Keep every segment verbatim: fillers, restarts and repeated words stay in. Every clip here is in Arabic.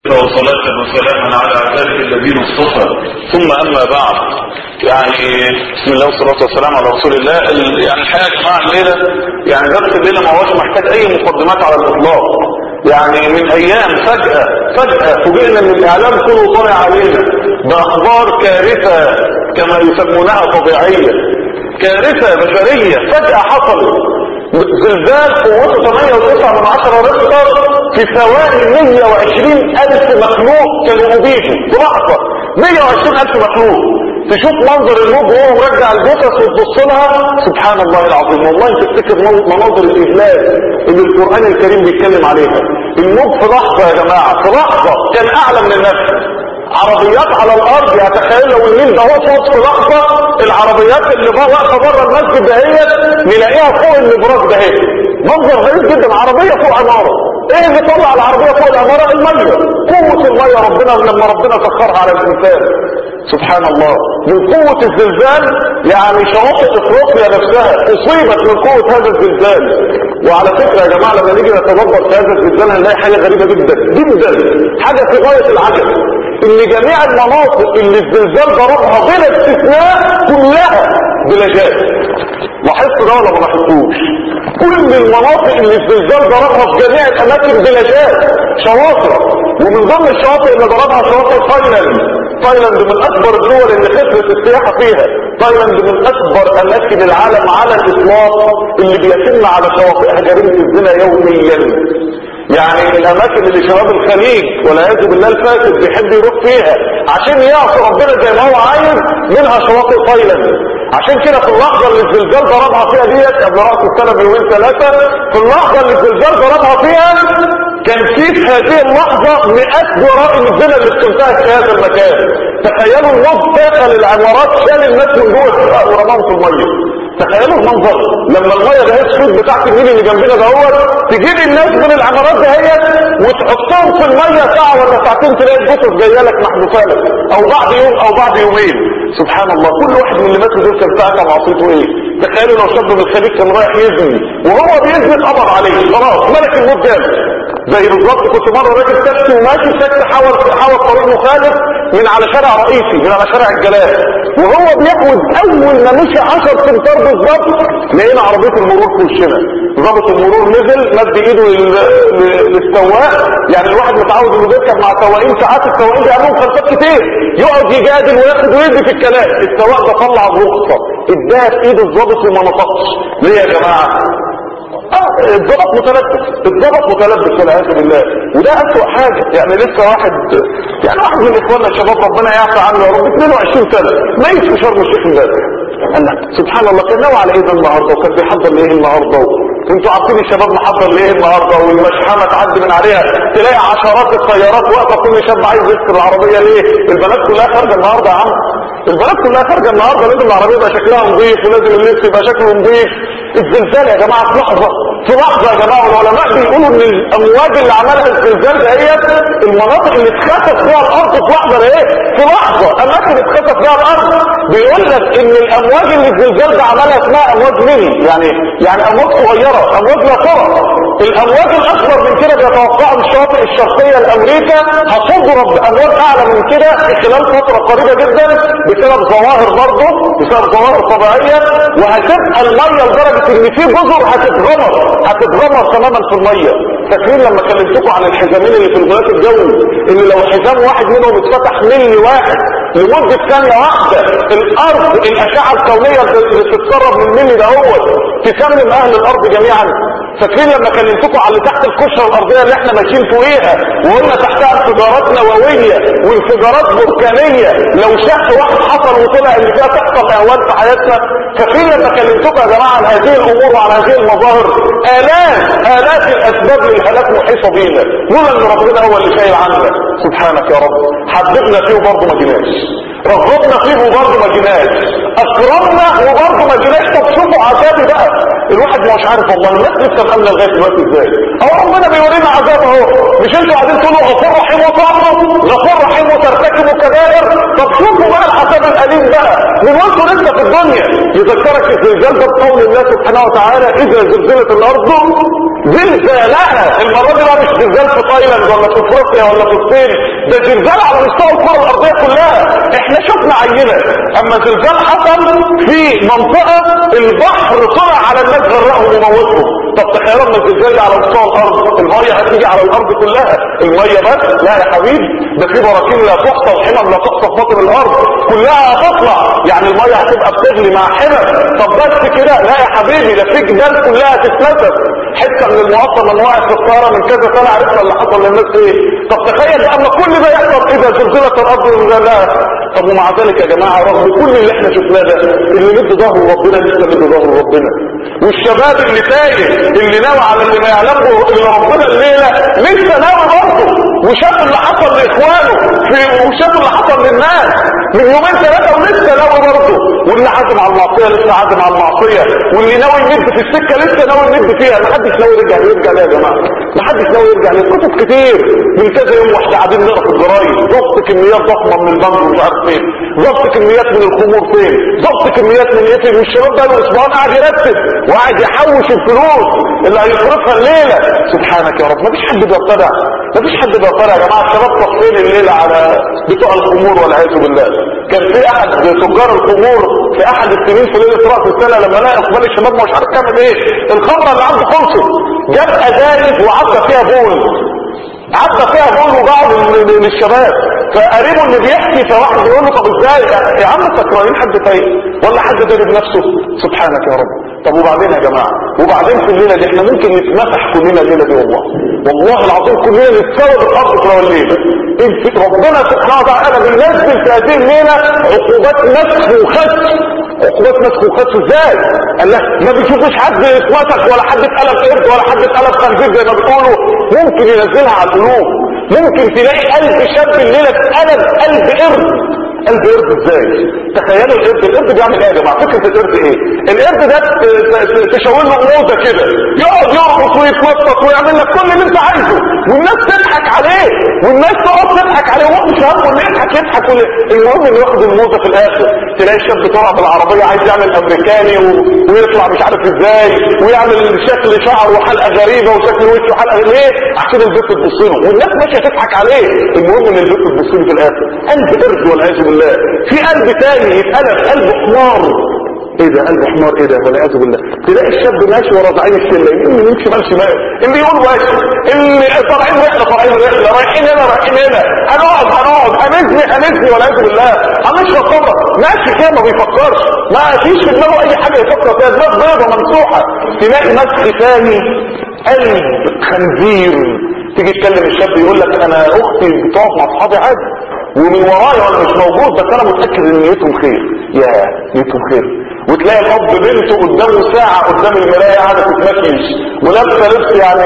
وصلاة وسلاما على عباده الذين اصطفى، ثم اما بعد. يعني بسم الله والصلاة والسلام على رسول الله. يعني الحقيقة يا جماعة الليلة يعني درس الليلة ما هوش محتاج اي مقدمات على الاطلاق. يعني من ايام فجأة فجأة فوجئنا ان الاعلام كله طالع علينا باخبار كارثة كما يسمونها طبيعية، كارثة بشرية فجأة حصلت. زلزال قوته ثمانية وتسعة من عشرة ريختر في ثواني مية وعشرين ألف مخلوق كانوا يبيتوا في لحظة. مية وعشرين ألف مخلوق. تشوف منظر الموج وهو مرجع الجثث وتبص لها سبحان الله العظيم. والله تفتكر مناظر الإهلاك اللي القرآن الكريم بيتكلم عليها. الموج في لحظة يا جماعة، في لحظة كان أعلى من النفس. عربيات على الارض، يعني تخيل لو النيل ده وصلت في لحظه العربيات اللي واقفه بره المسجد دهيت نلاقيها فوق الابراج دهيت. منظر غريب جدا، عربيه فوق عماره. ايه اللي طلع العربيه فوق العماره؟ الميه، قوه الميه ربنا لما ربنا سخرها على الانسان. سبحان الله. من قوه الزلزال يعني شواطئ افريقيا نفسها اصيبت من قوه هذا الزلزال. وعلى فكره يا جماعه لما نيجي نتدبر في هذا الزلزال هنلاقي حاجه غريبه جدا جدا، حاجه في غايه العجب، ان جميع المناطق اللي الزلزال ضربها بلا استثناء كلها بلاجات. لاحظت ده ولا ما لاحظتوش؟ كل المناطق اللي الزلزال ضربها في جميع الاماكن بلاجات، شواطئ. ومن ضمن الشواطئ اللي ضربها شواطئ تايلاند. تايلاند من اكبر الدول اللي خسرت السياحه فيها. تايلاند من اكبر اماكن العالم على الاطلاق اللي بيتم على شواطئها جريمه الزنا يوميا. يعني الاماكن اللي شباب الخليج والعياذ بالله الفاسد بيحب يروح فيها عشان يعصي ربنا زي ما هو عايز، منها شواطئ تايلاند. عشان كده في اللحظه اللي الزلزال ضربها فيها ديت قبل راس السنه بيومين ثلاثه، في اللحظه اللي الزلزال ضربها فيها كان في هذه اللحظه مئات جرائم الزنا اللي بتنتهك في هذا المكان. تخيلوا الموج داخل العمارات شال الناس من جوه ورماهم في الميه. تخيلوا المنظر لما الميه دهيت السود بتاعت النيل اللي جنبنا دهوت تجيب الناس من العمارات دهيت وتحطهم في الميه ساعه ولا ساعتين تلاقي الجثث جايه لك محذوفه لك، او بعد يوم او بعد يومين. سبحان الله. كل واحد من اللي ماتوا دول كان ساعتها معصيته ايه؟ تخيلوا لو شاب من الخليج كان رايح يزني وهو بيزني اتقبض عليه خلاص ملك الموت جاب. زي بالظبط كنت مره راكب تاكسي وماشي تاكسي حاول حاول طريق مخالف من على شارع رئيسي من على شارع الجلال، وهو بيحود اول ما مشي عشرة امتار بالظبط لقينا عربيه المرور في وشنا. ضابط المرور نزل مد ايده للسواق. يعني الواحد متعود انه بيركب مع سواقين ساعات السواقين بيعملوا مخالفات كتير، يقعد يجادل وياخد ويدي في الكلام. السواق ده طلع الرخصه اداها في ايد الضابط وما نطقش. ليه يا جماعه؟ اه الضبط متلبس، الضبط متلبس والعياذ بالله. وده اسوأ حاجه. يعني لسه واحد يعني واحد من اخواننا الشباب ربنا يعفى عنه يا رب اثنين وعشرين سنه ميت في شرم الشيخ امبارح. سبحان الله كان ناوي على ايه ده النهارده وكان بيحضر لايه النهارده، وانتوا عارفين الشباب محضر لايه النهارده، والمشحنه تعدي من عليها تلاقي عشرات الطيارات واقفه كل شاب عايز يسكر العربيه. ليه؟ البنات كلها خارجه النهارده يا عم، البنات كلها خارجه النهارده، لازم العربيه يبقى شكلها نظيف ولازم اللبس يبقى شكله نظيف. الزلزال يا جماعه في لحظه في لحظه يا جماعه. والعلماء بيقولوا ان الامواج اللي عملها الزلزال دهيت المناطق اللي اتخسف فيها الارض في لحظه ايه؟ في لحظه اماكن اتخسف فيها الارض. بيقول لك ان الامواج اللي الزلزال ده عملها اسمها امواج ميني، يعني يعني امواج صغيره، امواج لا ترى. الامواج الاكبر من كده بيتوقعوا الشواطئ الشرقيه لامريكا هتضرب بامواج اعلى من كده في خلال فتره قريبه جدا بسبب ظواهر برضه بسبب ظواهر طبيعيه، وهتبقى الميه لدرجه ان في جزر هتتغمر هتتغمر تماما في الميه. فاكرين لما كلمتكم عن الحزامين اللي في الغلاف الجوي اللي لو حزام واحد منهم اتفتح ملي واحد لمده ثانيه واحده الارض الاشعه الكونيه اللي بتتسرب من الملي ده هو تسمم اهل الارض جميعا؟ فاكرين لما كلمتكم على اللي تحت القشره الارضيه اللي احنا ماشيين فوقيها وقلنا تحتها انفجارات نوويه وانفجارات بركانيه لو شق واحد حصل وطلع اللي فيها تحصل اهوال في حياتنا؟ فاكرين لما كلمتكم يا جماعه عن هذه الامور وعن هذه المظاهر؟ الاف الاف الاسباب للهلاك محيطه بينا لولا ان ربنا هو اللي شايل عنا. سبحانك يا رب. حببنا فيه وبرضه ما جيناش، رغبنا فيه وبرضه ما جيناش، اكرمنا وبرضه ما جيناش. طب شوفوا عذابي بقى. الواحد مش عارف والله الناس لسه مأمنة لغايه دلوقتي ازاي؟ اهو ربنا بيورينا عذاب اهو. مش انتوا قاعدين تقولوا غفور رحيم وتعصوا غفور رحيم وترتكبوا كبائر؟ طب شوفوا بقى العذاب الاليم بقى من وانتوا لسه في الدنيا. يذكرك الزلزال ده بقول الله سبحانه وتعالى اذا زلزلت الارض زلزالها. المره دي بقى مش زلزال في تايلاند ولا في افريقيا ولا في الصين، ده زلزال على مستوى الكره الارضيه كلها. احنا شفنا عينه اما زلزال حصل في منطقه البحر طلع على الناس غرقهم وموتهم. طب تخيلوا ان الزلزال ده على مستوى الارض، الميه هتيجي على الارض كلها، الميه بس؟ لا يا حبيبي، ده في براكين لا تحصى وحمم لا تحصى في باطن الارض كلها هتطلع، يعني الميه هتبقى بتغلي مع حمم. طب بس كده؟ لا يا حبيبي، ده في جبال كلها هتتنسف. حته من المواطن لما وقعت في الطياره من كذا سنه عرفنا اللي حصل للناس ايه. طب تخيل اما كل ده يحصل اذا زلزلت الارض زلزالها. طب ومع ذلك يا جماعه رغم كل اللي احنا شفناه ده، اللي مد ظهره ربنا لسه مد ظهره ربنا. والشباب اللي تايه اللي ناوي على اللي ما يعلمه الا ربنا الليله لسه ناوي برضه، وشاف اللي حصل لاخوانه في، وشاف اللي حصل للناس من يومين ثلاثه ولسه ناوي برضه. واللي عازم على المعصيه لسه عازم على المعصيه، واللي ناوي يمد في السكه لسه ناوي يمد فيها. ما حدش ناوي يرجع يرجع ليه يا جماعه؟ ما حدش ناوي يرجع ليه؟ كتب كتير من كذا يوم واحنا قاعدين نقرا في الجرايد، ضبط كميات ضخمه من البنك ومش عارف فين، ضبط كميات من الخمور فين، ضبط كميات من ايه. والشباب بقى الاسبوعين قاعد يرتب وقاعد يحوش الفلوس اللي هيصرفها الليله. سبحانك يا رب، ما فيش حد بيطلع، ما فيش حد بيطلع يا جماعه. الشباب طفين الليله على بتوع الخمور والعياذ بالله. كان في احد تجار الخمور في احد السنين في ليله راس السنه لما لقى اقبال الشباب مش عارف يعمل ايه، الخمره اللي عنده خلصت، جاب ازايز وعدى فيها بول، عدى فيها بول وبعض للشباب. فقريبه اللي بيحكي فواحد يقول له طب ازاي يا عم سكرانين حد فايق ولا حد ضرب نفسه؟ سبحانك يا رب. طب وبعدين يا جماعه؟ وبعدين في الليله دي احنا ممكن نتمسح كلنا الليله دي والله والله العظيم كلنا نتساوى بالارض في الليله. ربنا سبحانه وتعالى بينزل في هذه الليله عقوبات مسخ وخسف. عقوبات مسخ وخسف ازاي؟ قال لك ما بيشوفش حد اتمسخ ولا حد اتقلب قرد ولا حد اتقلب خنزير زي ما بيقولوا، ممكن ينزلها على القلوب. ممكن تلاقي قلب شاب الليله اتقلب قلب قرد. قلب قرد ازاي؟ تخيلوا القرد، القرد بيعمل ايه يا جماعه؟ فكره القرد ايه؟ القرد ده تشاور له موزه كده يقعد يرقص ويتنطط ويعمل لك كل اللي انت عايزه، والناس تضحك عليه، والناس تقعد تضحك عليه وهو مش همه انه يضحك يضحك. المهم انه ياخد الموزه في الاخر. تلاقي الشاب طالع بالعربيه عايز يعمل امريكاني و... ويطلع مش عارف ازاي، ويعمل شكل شعر وحلقه غريبه وشكل وشه وحلقه. ليه؟ عشان البنت تبص له والناس ماشيه تضحك عليه. المهم ان البنت تبص له في الاخر. قلب قرد والعياذ بالله. في قلب تاني يتقلب قلب حمار. ايه ده؟ قلب حمار ايه ده؟ والعياذ بالله. تلاقي الشاب ماشي ورا زعيم الشله، اللي يمشي شمال شمال، اللي يقول ماشي، اللي طالعين رحله طالعين رحله، رايحين هنا رايحين هنا، هنقعد هنقعد هنزني هنزني والعياذ بالله، هنشرب خمر، ماشي كده ما بيفكرش، ما فيش في دماغه اي حاجه يفكر فيها، دماغ بيضه ممسوحه. تلاقي مسخ ثاني قلب خنزير. تيجي تكلم الشاب يقول لك انا اختي بتقعد مع اصحابي عادي ومن ورايا وانا مش موجود، بس انا متاكد ان نيتهم خير. يا نيتهم خير. وتلاقي الاب بنته قدامه ساعه قدام المرايه قاعده تتمكيش ولابسه لبس يعني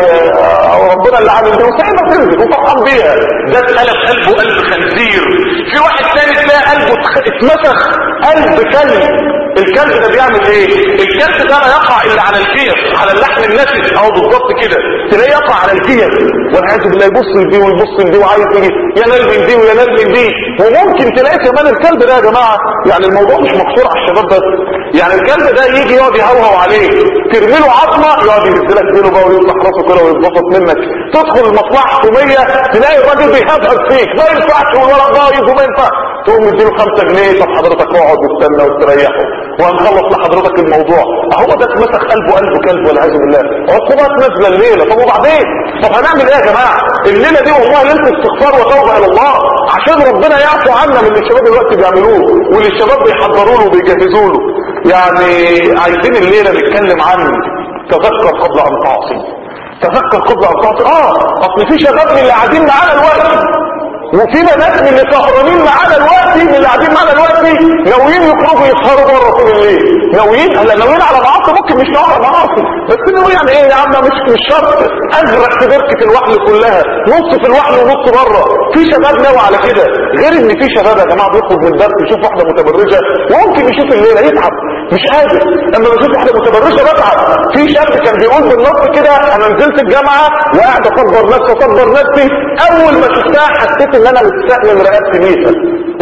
ربنا اللي عامل ده وسايبه تنزل وفرحان بيها. ده اتقلب قلبه قلب خنزير. في واحد ثاني تلاقي قلبه اتمسخ قلب كلب. الكلب ده بيعمل ايه؟ الكلب ده لا يقع الا على الجير، على اللحم النسف اهو بالظبط كده، تلاقيه يقع على الجير والعياذ بالله، يبص لدي ويبص لدي وعايز يجي ينال من دي وينال من دي. وممكن تلاقي كمان الكلب ده يا جماعه، يعني الموضوع مش مقصور على الشباب بس، يعني الكلب ده يجي يقعد يهوهو عليه، ترمي له عظمه يقعد يهزلك منه بقى ويفتح راسه كده ويتبسط منك. تدخل المصلحه الحكوميه تلاقي الراجل بيهبهب فيك، ما ينفعش والورق بايظ وما ينفع، تقوم مديله خمسة جنيه، طب حضرتك اقعد واستنى واستريحه وهنخلص لحضرتك الموضوع. اهو ده اتمسك قلبه قلبه كلب والعياذ بالله. عقوبات نازله الليله. طب وبعدين؟ طب هنعمل ايه يا جماعه؟ الليله دي والله ليله استغفار وتوبه الى الله عشان ربنا يعفو عنا من اللي الشباب دلوقتي بيعملوه واللي الشباب بيحضروا له وبيجهزوا له. يعني عايزين الليله نتكلم عن تذكر قبل ان تعصي. تذكر قبل ان تعصي. اه اصل في شباب من اللي قاعدين معانا دلوقتي وفي ناس من اللي سهرانين معانا دلوقتي، من اللي قاعدين معانا دلوقتي ناويين يخرجوا يسهروا بره طول الليل، ناويين هلا ناويين على معاصي، ممكن مش ناويين على معاصي بس ناويين يعني ايه يا عم؟ مش مش شرط ازرق في بركه الوحل كلها، نص في الوحل ونص بره. في شباب ناوي على كده، غير ان في شباب يا جماعه بيخرج من الدرس يشوف واحده متبرجه وممكن يشوف الليله يتعب مش قادر. لما بشوف واحده متبرجه بتعب. في شاب كان بيقول بالنص كده انا نزلت الجامعه وقاعد اصبر نفسي اصبر نفسي، اول ما شفتها حسيت ان انا مستقبل رقبتي ليها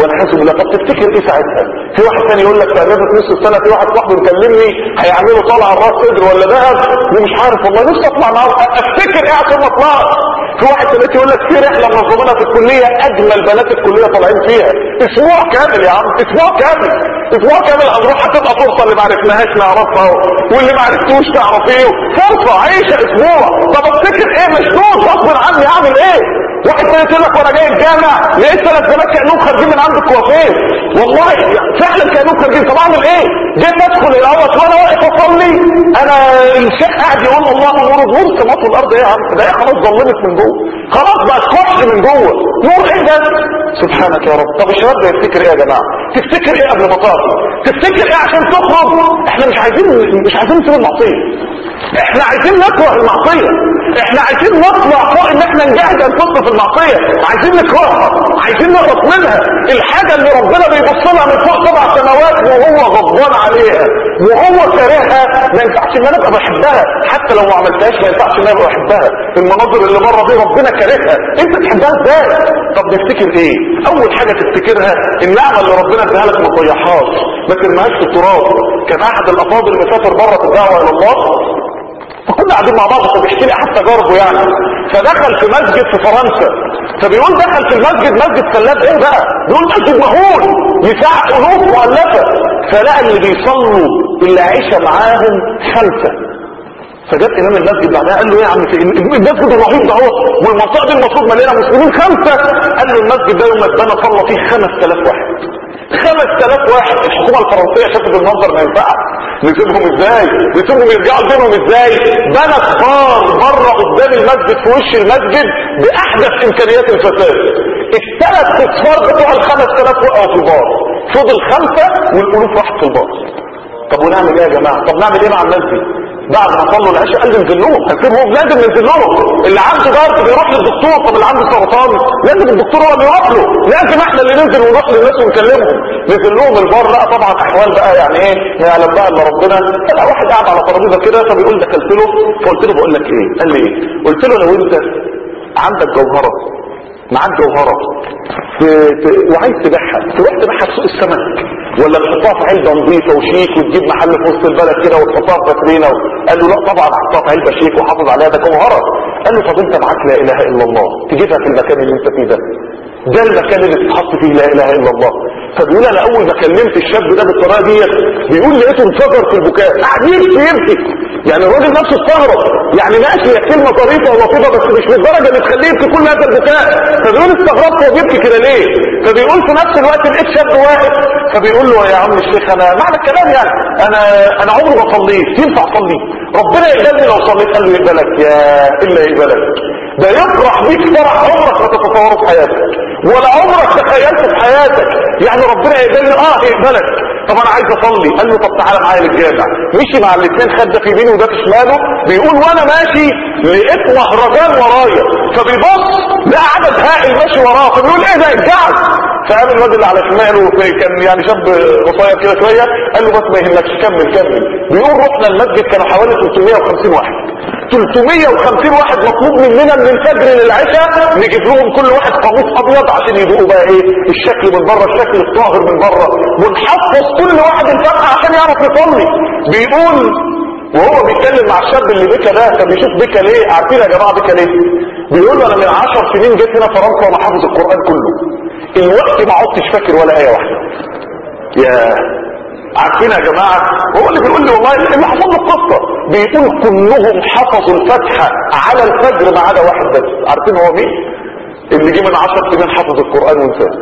والعياذ بالله. طب تفتكر ايه ساعتها؟ في واحد ثاني يقول لك في اجازه نص السنه في واحد صاحبي مكلمني هيعملوا طلعه راس صدر ولا ذهب ومش عارف والله نفسي اطلع معاه. افتكر ايه عشان ما اطلعش؟ في واحد ثالث يقول لك في رحله منظمينها في الكليه اجمل بنات الكليه طالعين فيها اسبوع كامل يا عم، اسبوع كامل اسبوع كامل هنروح هتبقى فرصه اللي ما عرفناهاش نعرفها واللي ما عرفتوش تعرفيه، فرصه عيشه اسبوع. طب افتكر ايه مشدود غصب عني اعمل ايه؟ واحد ثالث يقول لك وانا جاي الجامع لقيت ثلاث بنات كانهم خارجين من عند الكوافير، والله فعلا كانهم خارجين. طب اعمل ايه؟ جيت ادخل الاول وانا واقف اصلي انا الشيخ قاعد يقول الله نور نور سماوات الارض ايه يا عم؟ ده ايه خلاص ظلمت من جوه، خلاص بقت كحل من جوه، نور ايه ده؟ سبحانك يا رب. طب الشباب ده يفتكر ايه يا جماعه؟ تفتكر ايه قبل ما تطلع؟ تفتكر ايه عشان تخرج؟ احنا مش عايزين مش عايزين نسيب المعصيه، احنا عايزين نكره المعصيه، احنا عايزين نطلع فوق ان احنا نجاهد انفسنا في المعصيه، عايزين نكرهها، عايزين نهرب منها. الحاجه اللي ربنا بيبص لها من فوق سبع سماوات وهو غضبان عليها وهو كارهها ما ينفعش ان انا ابقى بحبها، حتى لو ما عملتهاش ما ينفعش ان انا ابقى بحبها. المناظر اللي بره دي ربنا كارهها، انت تحبها ازاي؟ طب نفتكر ايه؟ اول حاجه تفتكرها النعمه اللي ربنا اداها لك ما تضيعهاش، ما ترميهاش في التراب. كان احد الافاضل مسافر بره في الدعوه الى الله، فكنا قاعدين مع بعض فبيحكي لي احد تجاربه يعني، فدخل في مسجد في فرنسا، فبيقول دخل في المسجد مسجد سلاب ايه بقى؟ بيقول مسجد مهول يساع الوف مؤلفه، فلقى اللي بيصلوا اللي عايشه معاهم خمسه. فجاب امام المسجد بعدها قال له ايه يا عم في المسجد الرهيب ده اهو والمنطقه دي المفروض مليانه مسلمين خمسه. قال له المسجد ده يوم ما اتبنى صلى فيه خمس آلاف واحد، خمس آلاف واحد. الحكومه الفرنسيه شافت المنظر ما ينفعش، نسيبهم ازاي؟ نسيبهم يرجعوا دينهم ازاي؟ بنى كبار بره قدام المسجد في وش المسجد باحدث امكانيات الفساد. الثلاث اصفار بتوع الخمس آلاف وقعوا في البار، فضل خمسه والالوف راحت في البار. طب ونعمل ايه يا جماعه؟ طب نعمل ايه مع الناس دي؟ بعد ما صلوا العشاء قال ننزل لهم، هنسيبهم لازم ننزل لهم. اللي عنده ضرب بيروح للدكتور، طب اللي عنده سرطان لازم الدكتور هو اللي يروح له، لازم احنا اللي ننزل ونروح للناس ونكلمهم. نزل لهم البار لقى طبعا احوال بقى يعني ايه ما يعلم بقى الا ربنا. لقى واحد قاعد على ترابيزه كده فبيقول دخلت له فقلت له بقول لك ايه؟ قال لي ايه؟ قلت له لو انت عندك جوهره معاك جوهره في... في... وعايز تبيعها تروح تبيعها في سوق السمك ولا تحطها في علبه نظيفه وشيك وتجيب محل في وسط البلد كده وتحطها في فاترينا و... قال له لا طبعا احطها في علبه شيك وحافظ عليها ده جوهره. قال له طب انت معاك لا اله الا الله تجيبها في المكان اللي انت فيه ده، ده المكان اللي تتحط فيه لا اله الا الله. فبيقول انا اول ما كلمت الشاب ده بالطريقه ديت بيقول لقيته انفجر في البكاء قاعد يبكي يبكي، يعني الراجل نفسه استغرب، يعني ماشي هي كلمه طريفه ولطيفه بس مش للدرجه اللي تخليه يبكي كل هذا البكاء. فبيقول استغربت هو بيبكي كده ليه؟ فبيقول في نفس الوقت لقيت شاب واقف فبيقول له يا عم الشيخ انا معنى الكلام يعني انا انا عمري ما صليت، ينفع اصلي؟ ربنا يقبلني لو صليت؟ قال له يقبلك يا الا يقبلك، ده يفرح بيك فرح عمرك ما تتصوره في حياتك ولا عمرك تخيلته في حياتك. يعني ربنا يقبلني اه يقبلك. طب انا عايز اصلي، قال له طب تعالى معايا للجامع. مشي مع الاثنين خد ده في يمينه وده في شماله. بيقول وانا ماشي لقيت مهرجان ورايا فبيبص لقى عدد هائل ماشي وراه فبيقول ايه ده الجعل. فقام الواد اللي على شماله كان يعني شاب قصير كده شويه قال له بس ما يهمكش كمل كمل. بيقول رحنا المسجد كانوا حوالي ثلاثمية وخمسين واحد، ثلاثمية وخمسين واحد مطلوب مننا من الفجر للعشاء نجيب لهم كل واحد قميص ابيض عشان يدوقوا بقى ايه الشكل من بره الشكل الطاهر من بره، ونحفظ كل واحد الفاتحه عشان يعرف يصلي. بيقول وهو بيتكلم مع الشاب اللي بكى ده فبيشوف بكى ليه؟ عارفين يا جماعه بكى ليه؟ بيقول انا من عشر سنين جيت هنا فرنسا وانا حافظ القران كله، الوقت ما عدتش فاكر ولا ايه واحده. يا عارفين يا جماعه هو اللي بيقول لي والله اللي حصل له القصه بيقول كلهم حفظوا الفاتحه على الفجر ما عدا واحد بس. عارفين هو مين؟ اللي جه من عشر سنين حفظ القران وانساه.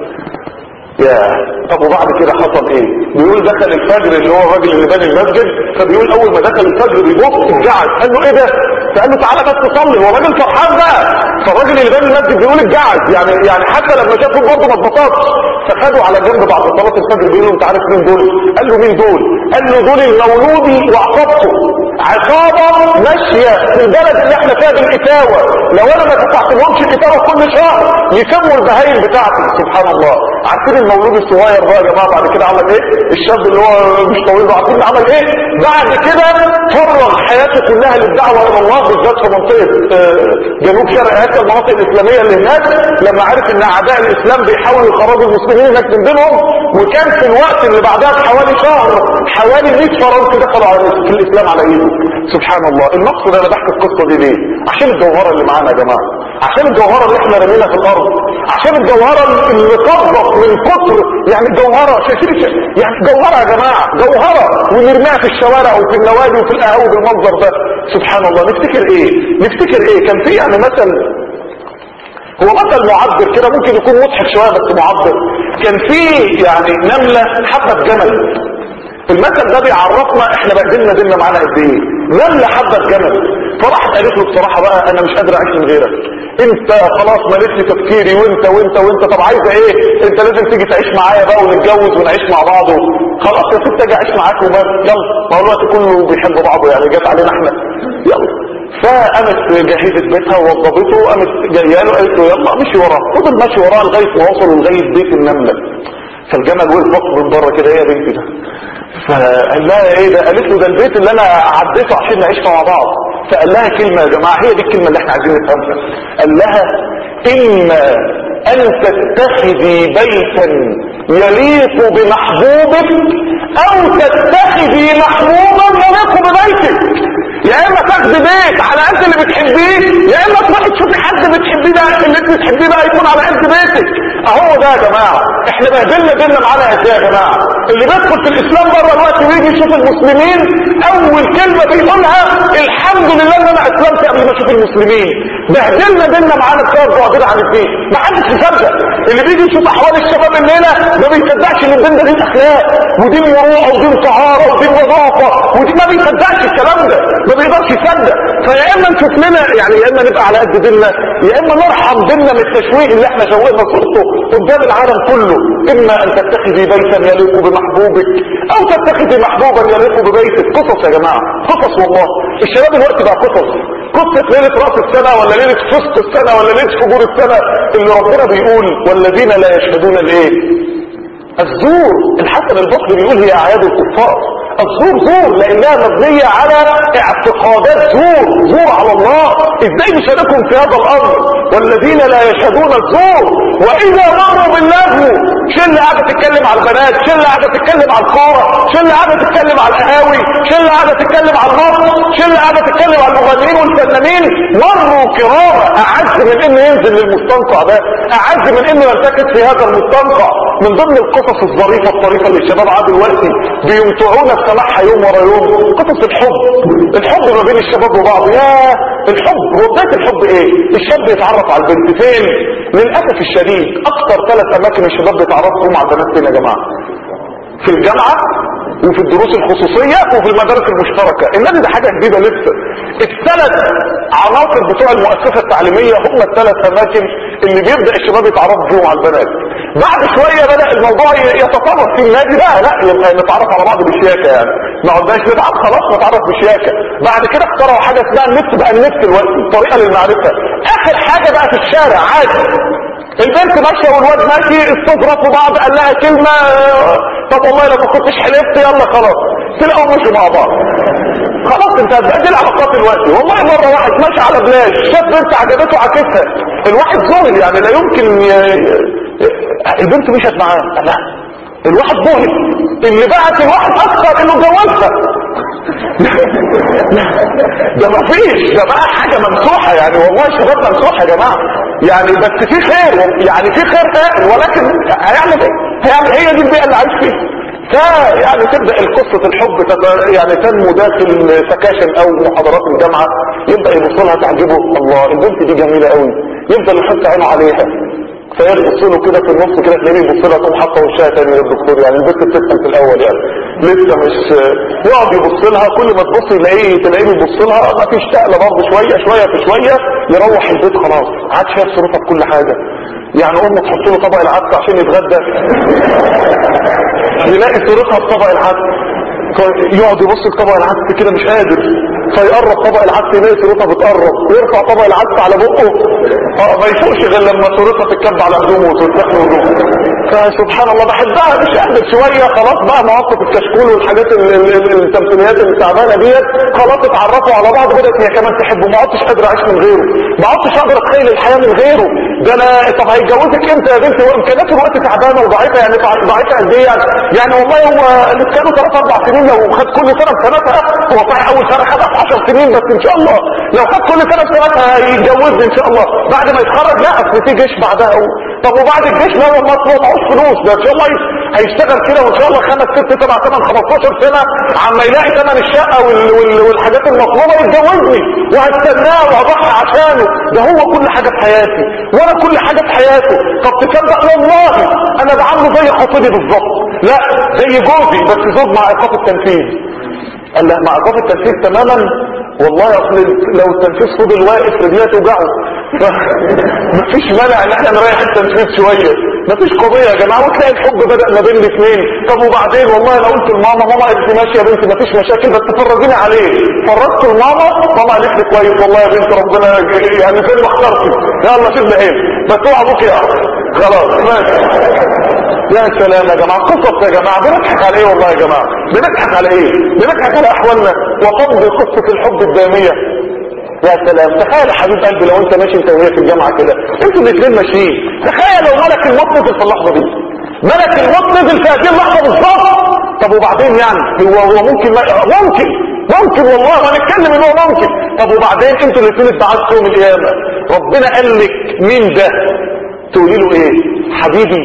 يا طب وبعد كده حصل ايه؟ بيقول دخل الفجر اللي هو الراجل اللي باني المسجد فبيقول اول ما دخل الفجر بيبص اتجعل. قال له ايه ده؟ فقال له تعالى بس تصلي. هو راجل فرحان بقى، فالراجل اللي باني المسجد بيقول اتجعل يعني يعني حتى لما شافه برضه ما اتبسطش. فخدوا على جنب بعد صلاه الفجر بيقول له انت عارف مين دول؟ قال له مين دول؟ قال له دول المولودي وعصابته، عصابه ماشيه في البلد اللي احنا فيها بالاتاوه، لو انا ما دفعتلهمش الاتاوه كل شهر يسموا البهايم بتاعتي. سبحان الله. عارفين المولود الصغير بقى يا جماعه بعد كده عمل ايه؟ الشاب اللي هو مش طويل ده عارفين عمل ايه؟ بعد كده فرغ حياته كلها للدعوه الى الله بالذات في منطقه جنوب شرق اسيا المناطق الاسلاميه اللي هناك، لما عرف ان اعداء الاسلام بيحاولوا يخرجوا المسلمين المسلمين هناك من بينهم. وكان في الوقت اللي بعدها بحوالي شهر حوالي مية فرنسي دخلوا في الاسلام على ايده. سبحان الله. المقصد انا بحكي القصه دي ليه؟ عشان الجوهره اللي معانا يا جماعه، عشان الجوهره اللي احنا رمينا في الارض، عشان الجوهره اللي تضغط من كتر يعني الجوهره شايفين يعني جوهره يا جماعه، جوهره ونرميها في الشوارع وفي النوادي وفي القهاوي بالمنظر ده. سبحان الله. نفتكر ايه؟ نفتكر ايه؟ كان في يعني مثل، هو مثل معبر كده ممكن يكون مضحك شويه بس معبر. كان في يعني نمله حبه جمل. المثل ده بيعرفنا احنا بهدلنا ديننا معانا قد ايه. نمله حبه جمل، فراحت قالت له بصراحه بقى انا مش قادر اعيش من غيرك، انت خلاص ماليش لي تفكيري، وانت وانت وانت طب عايزه ايه؟ انت لازم تيجي تعيش معايا بقى ونتجوز ونعيش مع بعض. خلاص يا ست اجي اعيش معاك وبس، يلا ما هو الوقت كله بيحب بعضه يعني، جت علينا احنا يلا. فقامت جهزت بيتها ووضبته وقامت جايه له قالت له يلا. مشي وراه، فضل ماشي وراه لغايه ما وصلوا لغايه بيت النمله. فالجمل وقف من بره كده، ايه يا بنتي ده؟ فقال لها ايه ده؟ قالت له ده البيت اللي انا عديته عشان نعيش مع بعض. فقال لها كلمه يا جماعه، هي دي الكلمه اللي احنا عايزين نفهمها. قال لها اما ان تتخذي بيتا يليق بمحبوبك او تتخذي محبوبا يليق ببيتك. يا اما تاخدي بيت على قد اللي بتحبيه، يا اما تروحي تشوفي حد بتحبيه ده اللي انت بتحبيه ده يكون على قد بيتك. اهو ده يا جماعه احنا بهدلنا ديننا معانا ازاي يا جماعه. اللي بيدخل في الاسلام بره الوقت ويجي يشوف المسلمين اول كلمه بيقولها الحمد لله ان انا اسلمت قبل ما اشوف المسلمين. بهدلنا ديننا معانا بسبب بعدنا عن الدين. ما حدش يصدق اللي بيجي يشوف احوال الشباب الليله ما بيصدقش ان الدين ده دين اخلاق ودين مروءه ودين طهاره ودين نظافه ودين، ما بيصدقش الكلام ده، ما بيقدرش يصدق. فيا اما نشوف لنا يعني يا اما نبقى على قد ديننا، يا اما نرحم ديننا من التشويه اللي احنا شوهنا صورته قدام العالم كله. اما ان تتخذي بيتا يليق بمحبوبك او تتخذي محبوبا يليق ببيتك. قصص يا جماعه، قصص والله. الشباب الوقت بقى قصص، قصه ليله راس السنه ولا ليله فسق السنه ولا ليله فجور السنه اللي ربنا بيقول والذين لا يشهدون الايه؟ الزور. الحسن البصري بيقول هي اعياد الكفار. الزور زور لانها مبنية على اعتقادات زور، زور على الله. ازاي نشاركهم في هذا الامر؟ والذين لا يشهدون الزور واذا مروا باللغو. شل قاعدة تتكلم على البنات، شل قاعدة تتكلم على الكورة، شل قاعدة تتكلم على القهاوي، شل قاعدة تتكلم على المصر، شل قاعدة تتكلم على المغنيين والفنانين. مروا كرامة. اعز من انه ينزل للمستنقع ده، اعز من انه يلتكت في هذا المستنقع. من ضمن القصص الظريفة الطريفة اللي الشباب عاد دلوقتي بيمتعونا بسماعها يوم ورا يوم، قصص الحب. الحب ما بين الشباب وبعض. يا الحب هو بداية الحب ايه؟ الشاب يتعرف على البنت فين؟ للأسف الشديد اكتر ثلاث اماكن الشباب بيتعرفوا مع البنات فين يا جماعة؟ في الجامعة وفي الدروس الخصوصية وفي المدارس المشتركة. النادي ده حاجة جديدة لسه. الثلاث عناصر بتوع المؤسسة التعليمية هم الثلاث اماكن اللي بيبدأ الشباب يتعرفوا فيهم على البنات. بعد شوية بدأ الموضوع يتطرق في النادي بقى، لا يبقى نتعرف على بعض بشياكة يعني، ما عدناش نتعرف خلاص نتعرف بشياكة. بعد كده اخترعوا حاجة اسمها النت، بقى النت دلوقتي طريقة للمعرفة. اخر حاجة بقى في الشارع عادي، البنت ماشية والواد ماشي استظرفوا بعض قال لها كلمة طب والله لو ما كنتش حلفت يلا خلاص تلاقوا مشوا مع بعض. خلاص انت هتبقى دي العلاقات دلوقتي. والله مرة واحد ماشي على بلاش شاف بنت عجبته عكسها، الواحد ذهل يعني لا يمكن ي... البنت مشت معاه. لا الواحد ذهل، اللي بعت الواحد اكثر انه جوزها. ده ما فيش، ده بقى حاجة ممسوحة يعني. والله شباب ممسوحة يا جماعة يعني، بس في خير يعني، في خير خير، ولكن هيعمل ايه؟ هيعمل هي دي البيئة اللي عايش فيها. فيعني تبدأ القصة الحب يعني تنمو داخل سكاشن او محاضرات الجامعة، يبدأ يبص لها تعجبه، الله البنت دي جميلة قوي، يفضل يحط عينه عليها، فيبص له كده في النص كده تلاقيه يبص لها تقوم حاطه وشها تاني للدكتور. يعني البنت بتفهم في الاول يعني لسه مش يقعد يبص لها، كل ما تبص تلاقيه تلاقيه يبص لها، ما فيش تقله برضه، شويه شويه في شويه يروح البيت خلاص عاد شايف صورتها بكل حاجه. يعني امه تحط له طبق العدس عشان يتغدى يلاقي صورتها في طبق العدس، يقعد يبص لطبق العدس كده مش قادر، فيقرب طبق العدس يلاقي صورتها بتقرب، يرفع طبق العدس على بقه اه ما يشوفش غير لما صورتها تتكب على هدومه وترتاح له هدومه. فسبحان الله بحبها مش قادر شويه خلاص بقى مواقف الكشكول والحاجات التمثيليات اللي تعبانه ديت خلاص اتعرفوا على بعض، بدات هي كمان تحبه، ما عدتش قادر اعيش من غيره، ما عدتش اقدر اتخيل الحياه من غيره. ده انا طب هيتجوزك امتى يا بنتي وامكانياته الوقت تعبانه وضعيفه يعني ضعيفه قد ايه يعني يعني والله هو اللي كانوا ثلاث اربع سنين لو خد كل سنه بسنتها هو صحيح اول سنه خدها في عشر سنين بس ان شاء الله لو خد كل سنه بسنتها هيتجوزني ان شاء الله بعد ما يتخرج. لا اصل في جيش بعدها. طب وبعد الجيش لا والله اصل معهوش فلوس ده ان شاء الله هيشتغل كده وان شاء الله خمس ست سبع ثمان خمستاشر سنه عما يلاقي ثمن الشقه وال... وال... والحاجات المطلوبه يتجوزني وهستناه وهضحي عشانه. ده هو كل حاجه في حياتي وانا كل حاجه في حياته. طب تصدق والله انا بعمله زي خطيبي بالظبط. لا زي جوزي بس زوج مع ايقاف التنفيذ. قال لا مع ايقاف التنفيذ تماما. والله اصل لو التنفيذ فضل واقف رجليه توجعه مفيش مانع ان احنا نريح التنفيذ شويه. مفيش قضيه يا جماعه. وتلاقي الحب بدا ما بين الاثنين. طب وبعدين والله انا قلت لماما ماما قالت لي ماشي يا بنتي مفيش مشاكل بس فرجيني عليه. فرجت لماما ماما قالت لي كويس والله يا بنتي ربنا يعني زي ما اخترتي يلا شد حيلك بس اوعى ابوك يا خلاص ماشي. يا سلام يا جماعه قصص يا جماعه بنضحك على ايه والله يا جماعه بنضحك على ايه بنضحك على احوالنا وتمضي قصه الحب الداميه. يا سلام تخيل يا حبيب قلبي لو انت ماشي انت وهي في الجامعه كده انتوا الاثنين ماشيين. تخيل لو ملك الموت نزل في اللحظه دي. ملك الموت نزل في هذه اللحظه بالظبط. طب وبعدين يعني هو هو ممكن ممكن ممكن والله هنتكلم ان هو ممكن. طب وبعدين انتوا الاثنين اتبعتوا يوم القيامه ربنا قال لك مين ده تقولي له ايه؟ حبيبي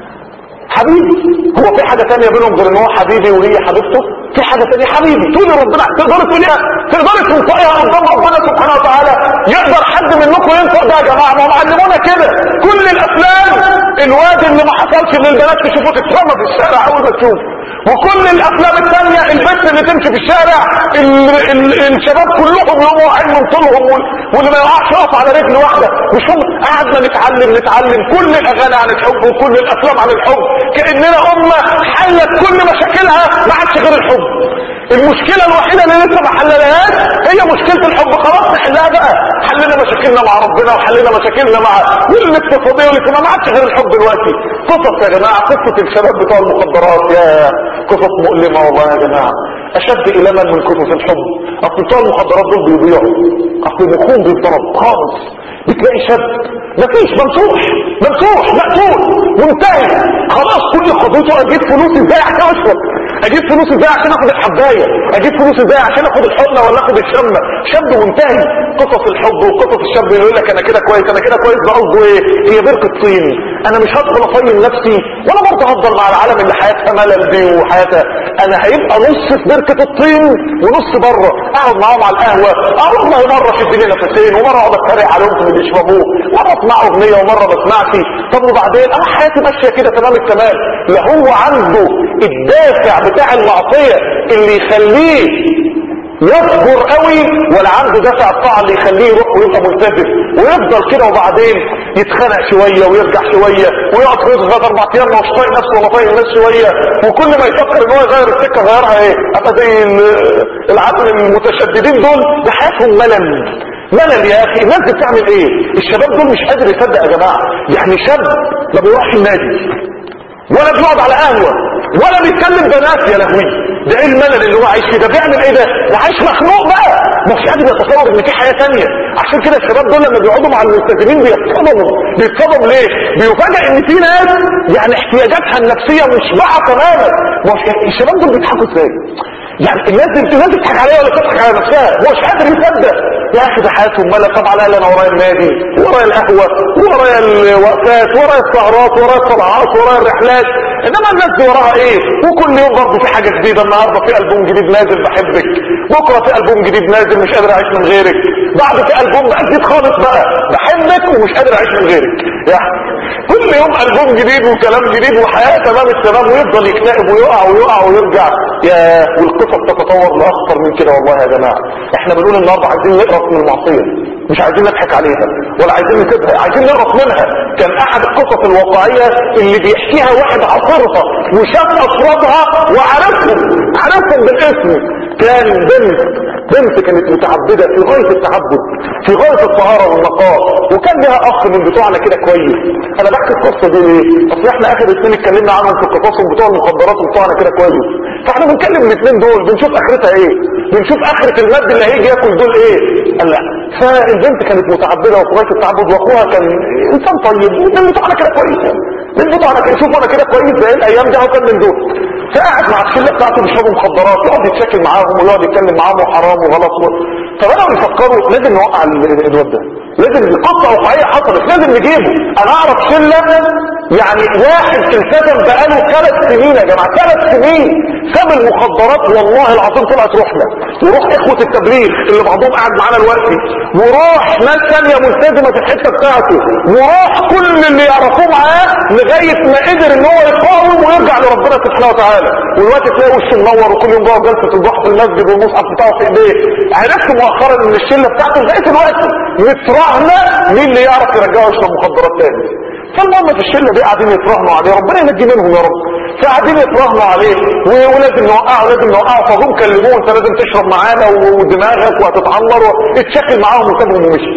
حبيبي. هو في حاجه ثانيه بينهم غير ان هو حبيبي وهي حبيبته؟ في حاجه ثانيه حبيبي تقولي ربنا تقدري تقوليها تقدري تنطقيها قدام ربنا سبحانه وتعالى؟ يقدر حد منكم ينطق ده يا جماعه؟ ما هم علمونا كده. كل الافلام الواد اللي ما حصلش ان البنات تشوفه تترمى في الشارع اول ما تشوف. وكل الافلام الثانيه البنت اللي تمشي في الشارع ال ال الشباب كلهم يقوموا واقعين من طولهم واللي ما يقعش يقف على رجل واحده. مش هم قعدنا نتعلم نتعلم كل الاغاني عن الحب وكل الافلام عن الحب كاننا امه حلت كل مشاكلها ما عادش غير الحب. المشكله الوحيده اللي لسه ما حللهاش هي مشكله الحب. خلاص نحلها بقى. حلنا مشاكلنا مع ربنا وحلنا مشاكلنا مع الاقتصاديه والاجتماعيه ما عادش غير الحب دلوقتي. قصص يا جماعه قصه الشباب بتوع المخدرات يا قصص مؤلمه والله يا جماعه. اشد الما من قصص الحب. اصل بتوع المخدرات دول بيضيعوا. اصل مخهم بيتضرب خالص. بتلاقي شاب مفيش ممسوح ممسوح مقتول منتهي خلاص كل خطوته اجيب فلوس ازاي عشان اشرب اجيب فلوس ازاي عشان اخد الحبايه اجيب فلوس ازاي عشان اخد الحضنه ولا اخد الشمه. شاب منتهي. قصص الحب وقصص الشاب اللي يقول لك انا كده كويس انا كده كويس ده قصده ايه؟ هي بركه طين. انا مش هدخل اطين نفسي ولا برضه هفضل مع العالم اللي حياتها ملل دي وحياتها. انا هيبقى نص في بركه الطين ونص بره. اقعد معاهم على القهوه اه والله مره شد لي نفسين ومره اقعد اتريق عليهم في اللي بيشربوه مره اسمع اغنيه ومره ما اسمعش. طب وبعدين انا حياتي ماشيه كده تمام التمام. لا هو عنده الدافع بتاع المعصيه اللي يخليه يصبر قوي ولا عنده دافع الطاعه اللي يخليه يروح ويبقى ملتزم ويفضل كده وبعدين يتخانق شويه ويرجع شويه ويقعد في ثلاث اربع ايام مش طايق نفسه ولا طايق الناس شويه وكل ما يفكر ان هو يغير السكه غيرها ايه؟ ابقى زي العدل المتشددين دول ده حياتهم ملل. ملل يا اخي. الناس دي بتعمل ايه؟ الشباب دول مش قادر يصدق يا جماعه. يعني شاب ما بيروحش النادي ولا بيقعد على قهوه ولا بيتكلم بنات يا لهوي. ده ايه الملل اللي هو عايش فيه ده؟ بيعمل ايه ده؟ ده عايش مخنوق بقى مش قادر يتصور ان في حياه ثانيه. عشان كده الشباب دول لما بيقعدوا مع الملتزمين بيتصدموا. بيتصدموا ليه؟ بيفاجئ ان في ناس يعني احتياجاتها النفسيه مشبعه تماما. الشباب دول بيضحكوا ازاي؟ يعني الناس دي الناس بتضحك عليها ولا بتضحك على نفسها؟ هو مش قادر يصدق يا اخي ده حياتهم ملل. طب على الاقل انا ورايا النادي ورايا القهوه ورايا الوقفات ورايا السهرات ورايا الطلعات ورايا الرحلات. انما الناس دي وراها ايه؟ وكل يوم برضه في حاجه جديده. النهارده في البوم جديد نازل بحبك بكره في البوم جديد نازل مش قادر اعيش من غيرك بعد في البوم جديد خالص بقى بحبك ومش قادر اعيش من غيرك. يعني كل يوم البوم جديد وكلام جديد وحياه تمام التمام ويفضل يكتئب ويقع ويقع ويرجع. يا والقصه تتطور لاخطر من كده والله يا جماعه. احنا بنقول النهارده عايزين نقرف من المعصيه مش عايزين نضحك عليها ولا عايزين نسيبها عايزين نقرف منها. كان احد القصص الواقعيه اللي بيحكيها واحد عاصرها وشاف افرادها وعرفهم عرفهم بالاسم. كان بنت بنت كانت متعبده في غايه التعبد في غايه الطهاره والنقاء وكان لها اخ من بتوعنا كده كويس. انا بحكي القصه دي ليه؟ اصل احنا اخر السنه اتكلمنا عنهم في قصصهم بتوع المخدرات وبتوعنا كده كويس. فاحنا بنتكلم الاثنين دول بنشوف اخرتها ايه؟ بنشوف اخره المد اللي هيجي ياكل دول ايه؟ قال لا. فالبنت كانت متعبده وفي غايه التعبد، واخوها كان انسان طيب، بنته انا كده كويس، بنته انا كده، شوف انا كده كويس زي الايام دي، هو كان من دول. فقعد مع الشله بتاعته بيشربوا مخدرات، يقعد يتشكل معاهم ويقعد يتكلم معاهم وحرام وغلط و... فبداوا يفكروا لازم نوقع الواد ده، لازم قصه واقعيه حصلت لازم نجيبه. انا اعرف شله يعني واحد التزم بقاله ثلاث سنين يا جماعه، ثلاث سنين ساب المخدرات، والله العظيم طلعت روحنا وروح اخوه التبليغ اللي بعضهم قاعد معانا دلوقتي، وروح ناس ثانيه ملتزمه في الحته بتاعته، وروح كل اللي يعرفوه معاه لغايه ما قدر ان هو يقاوم ويرجع لربنا سبحانه وتعالى. والوقت تلاقي وشه منور وكل يوم جوه جلسه الضحى في المسجد والمصحف بتاعه في ايديه. عرفت مؤخرا ان الشله بتاعته لغايه دلوقتي متراهنه مين اللي يعرف يرجعه يشرب مخدرات تاني. فالمهم في الشله دي قاعدين يتراهنوا عليه، ربنا ينجي منهم يا رب. فقاعدين يتراهنوا عليه ولازم نوقعه لازم نوقعه. فهم كلموه انت لازم تشرب معانا ودماغك وهتتعمر، اتشكل معاهم وسابهم ومشي.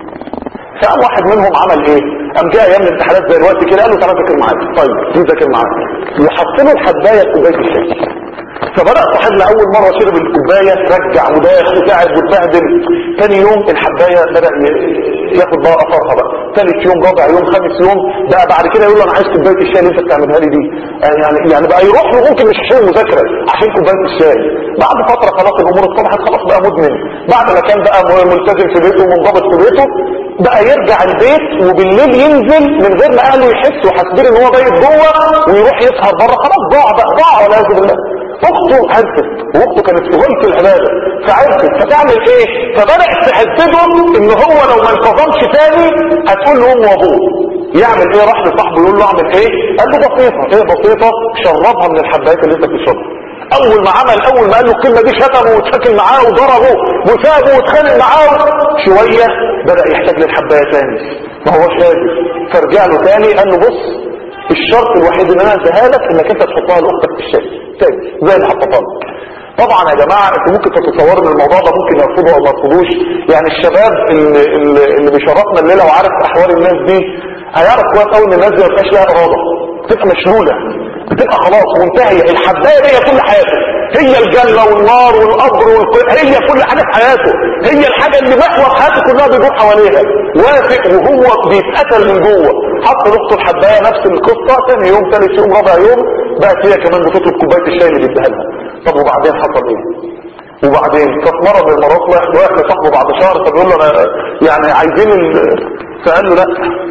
فقام واحد منهم عمل ايه؟ قام جاء ايام الامتحانات زي الوقت كده قال له تعالى ذاكر معايا. طيب دي ذاكر معايا، وحط له الحبايه في كوبايه الشاي. فبدأ صاحبنا اول مرة شرب الكوباية رجع وداخ وتعب واتبهدل. تاني يوم الحباية بدأ ياخد بقى اثرها بقى، ثالث يوم رابع يوم خامس يوم بقى بعد كده يقول له انا عايز كوباية الشاي اللي انت بتعملها لي دي. يعني يعني بقى يروح له ممكن مش عشان المذاكرة، عشان كوباية الشاي. بعد فترة خلاص الامور اتضحت، خلاص بقى مدمن. بعد ما كان بقى ملتزم في بيته ومنضبط في بيته بقى يرجع البيت وبالليل ينزل من غير ما اهله يحسوا وحاسبين ان هو بايت جوه، ويروح يسهر بره. خلاص ضاع بقى ضاع والعياذ بالله. اخته عرفت واخته كانت في غلط العباده فعرفت، فتعمل ايه؟ فبدات تهدده ان هو لو ما انتظمش تاني هتقول له امه وابوه. يعمل ايه؟ راح لصاحبه يقول له اعمل ايه؟ قال له بسيطه. ايه بسيطه؟ شربها من الحبايات اللي انت بتشربها. اول ما عمل اول ما قال له الكلمه دي شتمه واتشكل معاه وضربه وسابه واتخانق معاه شويه، بدا يحتاج للحبايه تاني ما هوش قادر. فرجع له تاني قال له بص، الشرط الوحيد اللي انا اديها لك انك انت تحطها لاختك في الشاي تاني زي اللي حطها لك. طبعا يا جماعه انتوا ممكن تتصوروا ان الموضوع ده ممكن يرفضوا او ما يرفضوش. يعني الشباب اللي, اللي, اللي بيشرفنا الليله وعارف احوال الناس دي هيعرف كويس قوي ان الناس دي ما فيهاش لها اراده، بتبقى مشلوله، بتبقى خلاص منتهيه. الحبايه هي كل حياته، هي الجنه والنار والقبر والقيام، هي كل حاجه في حياته، هي الحاجه اللي محور حياته كلها بيدور حواليها. وافق وهو بيتقتل من جوه. حط لاخته الحبايه نفس القصه، ثاني يوم ثالث يوم رابع يوم بقت هي كمان بتطلب كوبايه الشاي اللي بيديها لها. طب وبعدين حصل ايه؟ وبعدين كانت مره من المرات واحد واحد لصاحبه بعد شهر فبيقول له انا يعني عايزين ال... فقال له لا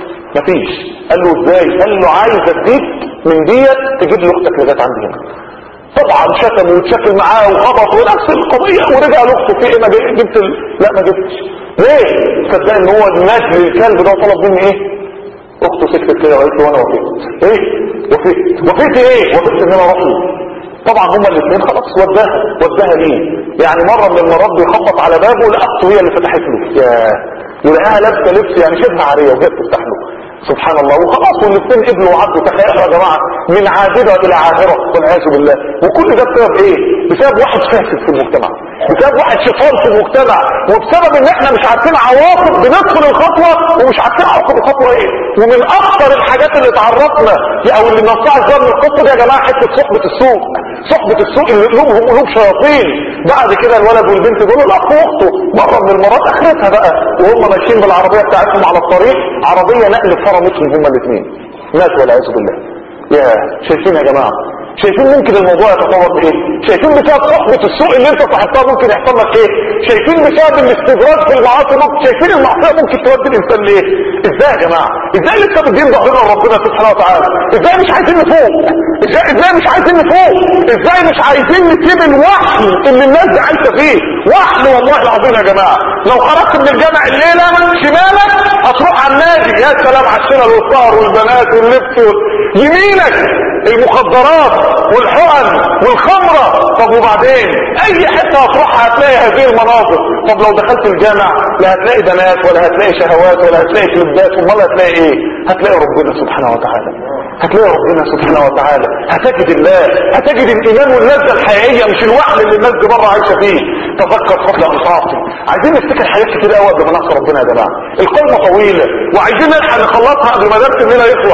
مفيش. قال له ازاي؟ قال له عايز اديك من ديت تجيب لي اختك لغايه عندي هنا. طبعا شتم واتشكل معاه وخبط ونفس القضيه ورجع لاخته في ايه؟ ما جبت ال... لا ما جبتش. ليه؟ صدق ان هو النجم الكلب ده طلب مني ايه؟ اخته سكتت كده وقالت له وانا وافقت. ايه؟ وافقت. وافقت ايه؟ وافقت ان انا اروح له. طبعا هما الاثنين خلاص وداها وداها ليه؟ يعني مره من المرات بيخبط على بابه لقته هي اللي فتحت له، يا ولقاها لابسه لبس يعني شبه عاريه وجت تفتح له. سبحان الله. وخلاص والاثنين قبلوا وعدوا. تخيلوا يا جماعه من عابده الى عاهره والعياذ بالله. وكل ده بسبب ايه؟ بسبب واحد فاسد في المجتمع، بسبب واحد شيطان في المجتمع، وبسبب ان احنا مش عارفين عواقب بندخل الخطوه ومش عارفين عواقب الخطوه ايه. ومن اكثر الحاجات اللي اتعرفنا او اللي بنطلع ازاي من القصه دي يا جماعه حته صحبه السوق. صحبه السوق اللي قلوبهم قلوب شياطين. بعد كده الولد والبنت دول الاخ واخته مره من المرات اخرتها بقى وهم ماشيين بالعربيه بتاعتهم على الطريق، عربيه نقل فرمتهم هما الاثنين ماتوا والعياذ بالله. يا شايفين يا جماعه؟ شايفين ممكن الموضوع يتطور بايه؟ شايفين بسبب صحبه السوق اللي انت صاحبتها ممكن يحصل لك ايه؟ شايفين بسبب الاستدراج في المعاصي ممكن، شايفين المعصيه ممكن تودي الانسان لايه؟ ازاي يا جماعه؟ ازاي لسه بالدين ظهرنا ربنا سبحانه وتعالى؟ ازاي مش عايزين نفوق؟ ازاي ازاي مش عايزين نفوق؟ ازاي مش عايزين نسيب الوحل اللي الناس دي عايشه فيه؟ وحل والله العظيم يا جماعه. لو خرجت من الجامع الليله شمالك هتروح على النادي، يا سلام على الشلل والسهر والبنات واللبس وال... يمينك المخدرات والحقن والخمرة. طب وبعدين اي حتة هتروحها هتلاقي هذه المناظر. طب لو دخلت الجامع لا هتلاقي بنات ولا هتلاقي شهوات ولا هتلاقي كليبات، امال هتلاقي ايه؟ هتلاقي ربنا سبحانه وتعالى، هتلاقي ربنا سبحانه وتعالى، هتجد الله، هتجد الايمان واللذة الحقيقية مش الوحل اللي الناس دي بره عايشة فيه. تذكر فضل انصافي. عايزين نفتكر حاجات كتير قوي قبل ما نعصي ربنا يا جماعه. القائمه طويله وعايزين نلحق نخلصها قبل ما درس الليله يخلص.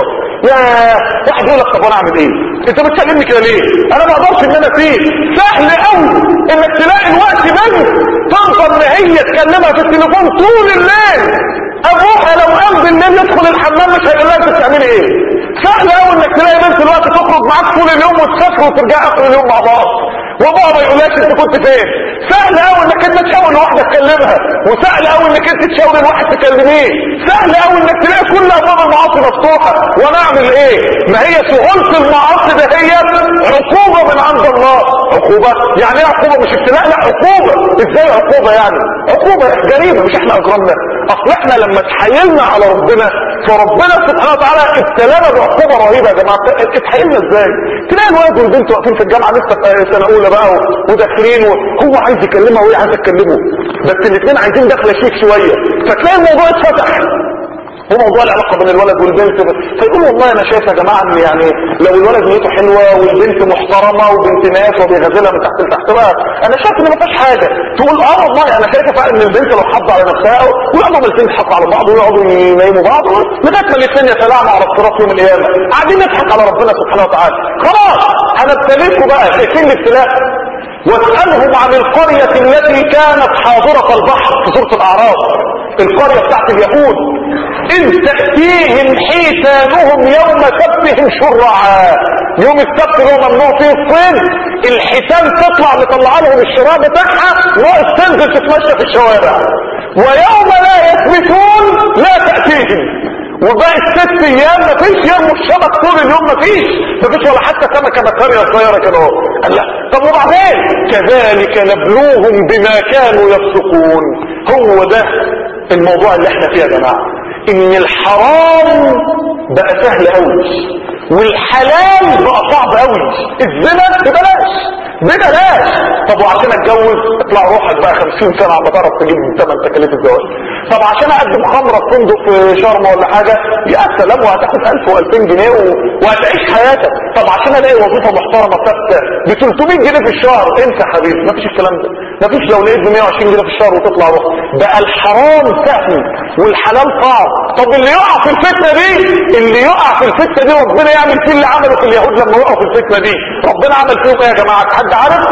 يا واحد يقول لك طب انا اعمل ايه؟ انت بتكلمني كده ليه؟ انا ما اقدرش ان انا فيه. سهل قوي انك تلاقي الوقت بنت تقدر ان هي تكلمها في التليفون طول الليل، ابوها لو قام بالليل يدخل الحمام مش هيقول لها انت بتعملي ايه. سهل قوي انك تلاقي بنت الوقت تخرج معاك طول اليوم وتسافر وترجع اخر اليوم مع بعض وابوها ما يقولهاش انت كنت فين. سهل قوي انك انت تشاور لواحده تكلمها، وسهل قوي انك انت تشاور لواحد تكلميه، سهل قوي انك تلاقي كل ابواب المعاصي مفتوحه. وانا اعمل ايه؟ ما هي سهوله المعاصي ده هي عقوبه من عند الله. عقوبه يعني ايه عقوبه؟ مش ابتلاء، لا عقوبه. ازاي عقوبه يعني؟ عقوبه جريمه، مش احنا اجرمنا. اصل احنا لما اتحايلنا على ربنا فربنا سبحانه وتعالى ابتلانا بعقوبه رهيبه. يا جماعه اتحايلنا ازاي؟ تلاقي الولد والبنت واقفين في الجامعه لسه في سنه اولى بقى وداخلين وهو عايز يكلمها وهي عايزه تكلمه، بس الاثنين عايزين دخله شيك شويه، فتلاقي الموضوع اتفتح. هو موضوع العلاقه بين الولد والبنت، فيقول والله انا شايف يا جماعه ان يعني لو الولد نيته حلوه والبنت محترمه وبنت ناس وبيغزلها من تحت لتحت بقى انا شايف ان ما فيش حاجه. تقول اه والله انا شايفه فعلا ان البنت لو حافظه على نفسها ويقعدوا الاثنين يضحكوا على بعض ويقعدوا ينيموا بعض لغايه ما الاثنين يتلاعبوا على الصراط يوم القيامه قاعدين نضحك على ربنا سبحانه وتعالى. خلاص هنبتليكوا بقى. شايفين الابتلاء؟ واسألهم عن القرية التي كانت حاضرة البحر في سورة الأعراف، القرية بتاعت اليهود. إذ تأتيهم حيتانهم يوم سبتهم شرعا. يوم السبت اللي هو ممنوع فيه الصيد، الحيتان تطلع مطلع لهم الشراء بتاعها ناقص تنزل تتمشى في الشوارع. ويوم لا يثبتون لا تأتيهم. وبقى الست ايام مفيش يوم الشبك طول اليوم مفيش مفيش ولا حتى سمكه بكاريه صغيره كده اهو. قال لا طب وبعدين كذلك نبلوهم بما كانوا يفسقون. هو ده الموضوع اللي احنا فيه يا جماعه، ان الحرام بقى سهل قوي والحلال بقى صعب قوي. الزنا ببلاش ببلاش. طب وعشان اتجوز اطلع روحك بقى خمسين سنه عم تعرف تجيب ثمن تكاليف الزواج. طب عشان اقدم خمره في فندق في شرم ولا حاجه يا سلام وهتاخد ألف وألفين جنيه و... وهتعيش حياتك. طب عشان الاقي وظيفه محترمه ثابته ب ثلاثمية جنيه في الشهر انت يا حبيبي مفيش الكلام ده. مفيش لو لقيت ب مية وعشرين جنيه في الشهر وتطلع روح. بقى الحرام سهل والحلال صعب. طب اللي يقع في الفتنه دي اللي يقع في الفتنه دي ربنا يعمل فيه اللي عمله في اليهود لما وقعوا في الفتنه دي. ربنا عمل فيهم ايه يا جماعه؟ حد عارف؟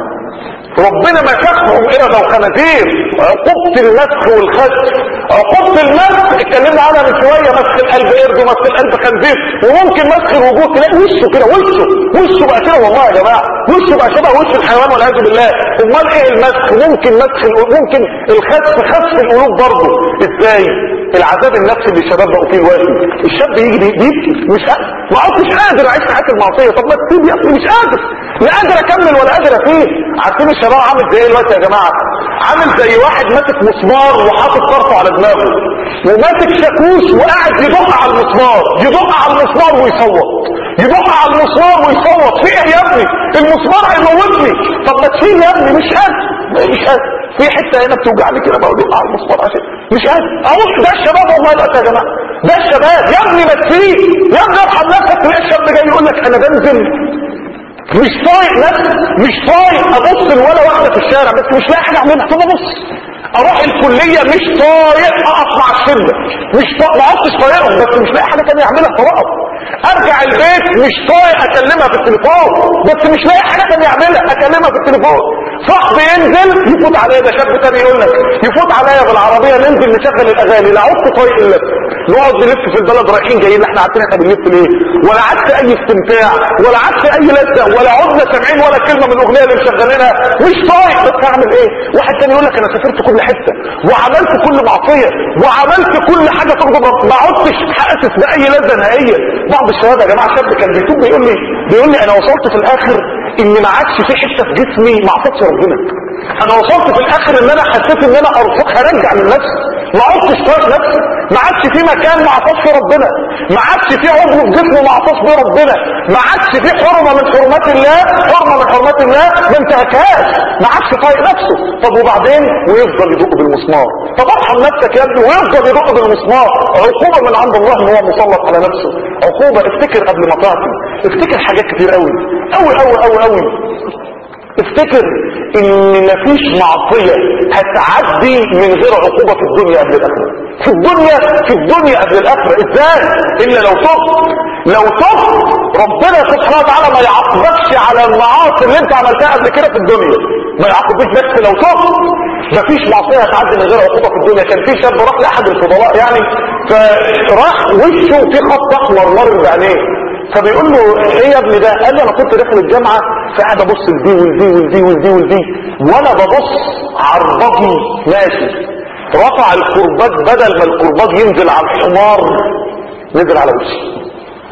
ربنا مسخهم قردة وخنازير. عقوبة المسخ والخسف. عقوبة المسخ اتكلمنا عنها من شوية، مسخ القلب قرد ومسخ القلب خنزير، وممكن مسخ الوجود تلاقي وشه كده وشه وشه بقى كده والله يا جماعة وشه بقى شبه وش الحيوان والعياذ بالله. امال ايه المسخ؟ ممكن مسخ ممكن الخسف خسف القلوب برضه. ازاي؟ العذاب النفسي اللي الشباب بقوا فيه دلوقتي. الشاب يجي بيبكي مش قادر، ما عدتش قادر اعيش حياة المعصية. طب ما تسيب يا اخي مش قادر، لا قادر اكمل ولا قادر افيه. عارفين الشباب عامل زي ايه دلوقتي يا جماعه؟ عامل زي واحد ماسك مسمار وحاطط طرفه على دماغه وماسك شاكوش وقاعد يدق على المسمار يدق على المسمار ويصوت يدق على المسمار ويصوت. في ايه يا ابني؟ المسمار هيموتني. طب ما تشيل يا ابني مش قادر مش قادر. في حته هنا بتوجعني كده بقى ادق على المسمار عشان مش قادر. اهو ده الشباب والله دلوقتي يا جماعه، ده الشباب. يا ابني ما تسيب يا ابني ارحم نفسك. تلاقي الشاب جاي يقول لك انا بنزل مش طايق نفسي مش طايق ابص لولا واحده في الشارع بس مش لاقي حاجه اعملها. طب ابص اروح الكليه مش طايق اقف مع الشله مش طايق ما عدتش طايقهم بس مش لاقي حاجه ثانيه اعملها فوقف. ارجع البيت مش طايق اكلمها في التليفون بس مش لاقي حاجه ثانيه اعملها اكلمها في التليفون. صاحبي ينزل يفوت عليا، ده شاب تاني يقول لك يفوت عليا بالعربيه ننزل نشغل الاغاني لا عدت طايق الا نقعد نلف في البلد رايحين جايين. احنا عارفين احنا بنلف ليه؟ ولا عدت اي استمتاع ولا عدت اي لذه ولا عدنا سامعين ولا كلمه من الاغنيه اللي مشغلينها. مش طايق بس هعمل ايه؟ واحد تاني يقول لك انا سافرت كل حته وعملت كل معصيه وعملت كل حاجه تغضب ما عدتش حاسس باي لذه نهائيه. بعض الشباب يا جماعه شاب كان بيتوب بيقول لي بيقول لي انا وصلت في الاخر ان ما عادش في حته في جسمي ما عصيتش ربنا. انا وصلت في الاخر ان انا حسيت ان انا ارفق هرجع من نفسي ما عدتش طايق نفسي. ما عادش في مكان ما عصاش ربنا، ما عادش في عضو في جسمه ما عصاش بيه ربنا، ما عادش في حرمه من حرمات الله حرمه من حرمات الله ما انتهكهاش، ما عادش طايق نفسه. طب وبعدين ويفضل يدق بالمسمار. طب ارحم نفسك يا ابني ويفضل يدق بالمسمار. عقوبه من عند الله ان هو مسلط على نفسه. عقوبه. افتكر قبل ما تعطي افتكر حاجات كتير قوي قوي قوي قوي قوي. افتكر ان مفيش معصية هتعدي من غير عقوبة في الدنيا قبل الاخرة. في الدنيا في الدنيا قبل الاخرة. ازاي؟ الا لو تبت. لو تبت ربنا سبحانه وتعالى ما يعاقبكش على المعاصي اللي انت عملتها قبل كده في الدنيا، ما يعاقبكش بس لو تبت. مفيش معصيه هتعدي من غير عقوبه في الدنيا. كان في شاب راح لاحد الفضلاء يعني، فراح وشه في خط احمر مر بعينيه، فبيقول له ايه يا ابني ده؟ قال له انا كنت داخل الجامعه فقاعد ابص لدي ولدي ولدي ولدي ولدي وانا ببص عربجي ماشي، رفع الكرباج بدل ما الكرباج ينزل على الحمار نزل على وشي.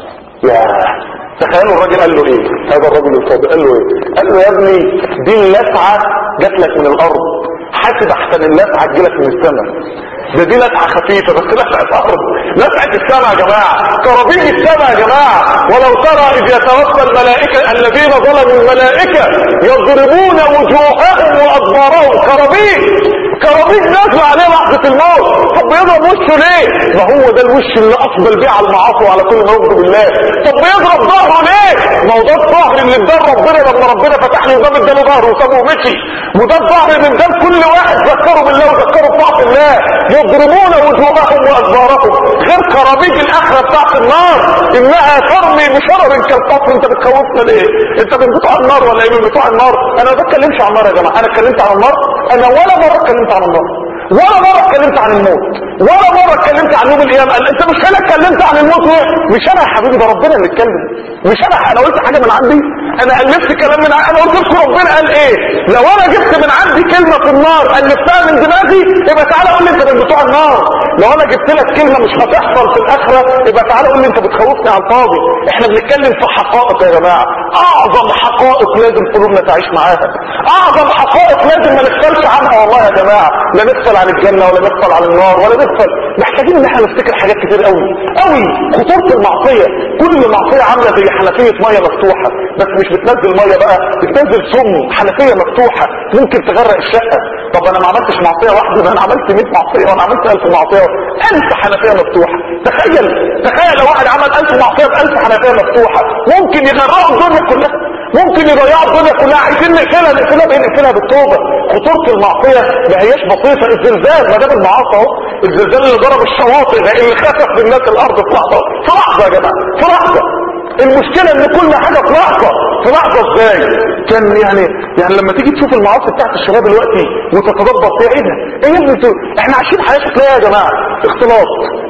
يا تخيلوا الراجل قال له ايه؟ هذا الرجل الفاضل قال له ايه؟ قال له يا ابني دي اللسعه جات لك من الارض، حاسب احسن اللسعه تجيلك من السماء. ده دي لسعه خفيفه بس لسعه ارض، لسعه السماء يا جماعه، كرابيج السماء يا جماعه. ولو ترى اذ يتوفى الملائكه الذين ظلموا الملائكه يضربون وجوههم وادبارهم، كرابيج كرابيج نازله عليه لحظه الموت. طب بيضرب وشه ليه؟ ما هو ده الوش اللي اقبل بيه على المعاصي وعلى كل ما يغضب الله. طب بيضرب ظهره ليه؟ ما هو ده الظهر اللي اداه ربنا لما ربنا فتح له باب اداله ظهره وسابه ومشي، وده الظهر اللي اداه كل واحد ذكره بالله وذكره بطاعه الله. يضربون وجوههم وادبارهم، غير كرابيج الاخره بتاعت النار انها ترمي بشرر كالقصر. انت بتخوفنا ليه؟ انت من بتوع النار ولا ايه من بتوع النار؟ انا ما بتكلمش عن النار يا جماعه، انا اتكلمت عن النار. انا ولا مره اتكلمت عن النار، ولا مرة اتكلمت عن الموت، ولا مرة اتكلمت عن يوم القيامة. انت مش انا اتكلمت عن الموت ليه؟ مش انا يا حبيبي، ده ربنا اللي اتكلم. مش انا انا قلت حاجة من عندي، انا الفت كلام من عندي. انا قلت لكم ربنا قال ايه. لو انا جبت من عندي كلمة في النار الفتها من دماغي يبقى تعالى قول لي انت من بتوع النار. لو انا جبت لك كلمة مش هتحصل في الاخرة يبقى تعالى قول لي انت بتخوفني على الفاضي. احنا بنتكلم في حقائق يا جماعة، اعظم حقائق لازم قلوبنا تعيش معاها، اعظم حقائق لازم ما نغفلش عنها والله يا جماعة. لا نغفل عن الجنة ولا نغفل عن النار ولا نغفل. محتاجين ان احنا نفتكر حاجات كتير قوي قوي. خطورة المعصية، كل معصية عاملة زي حنفية مية مفتوحة، بس مش بتنزل مية بقى، بتنزل سم. حنفية مفتوحة ممكن تغرق الشقة. طب انا ما عملتش معصية واحدة، ده انا عملت مية معصية وانا عملت ألف معصية، ألف حنفية مفتوحة. تخيل تخيل لو واحد عمل ألف معصية بألف حنفية مفتوحة ممكن يغرقوا الدنيا كلها، ممكن يضيعوا الدنيا كلها. عايزين نقفلها نقفلها بايه؟ نقفلها بالتوبة. خطورة المعصية ما هياش بسيطة. الزلزال ما دام المعاصي اهو، الزلزال اللي ضرب الشواطئ اللي خسف بالناس الارض في لحظة، في لحظة يا جماعة، في لحظة. المشكلة ان كل حاجة في لحظة، في لحظة ازاي؟ كان يعني يعني لما تيجي تشوف المعاصي بتاعت الشباب دلوقتي وتتدبر فيها، ايه ده؟ ايه يا ابني؟ احنا عايشين حياة شكلها يا جماعة، اختلاط،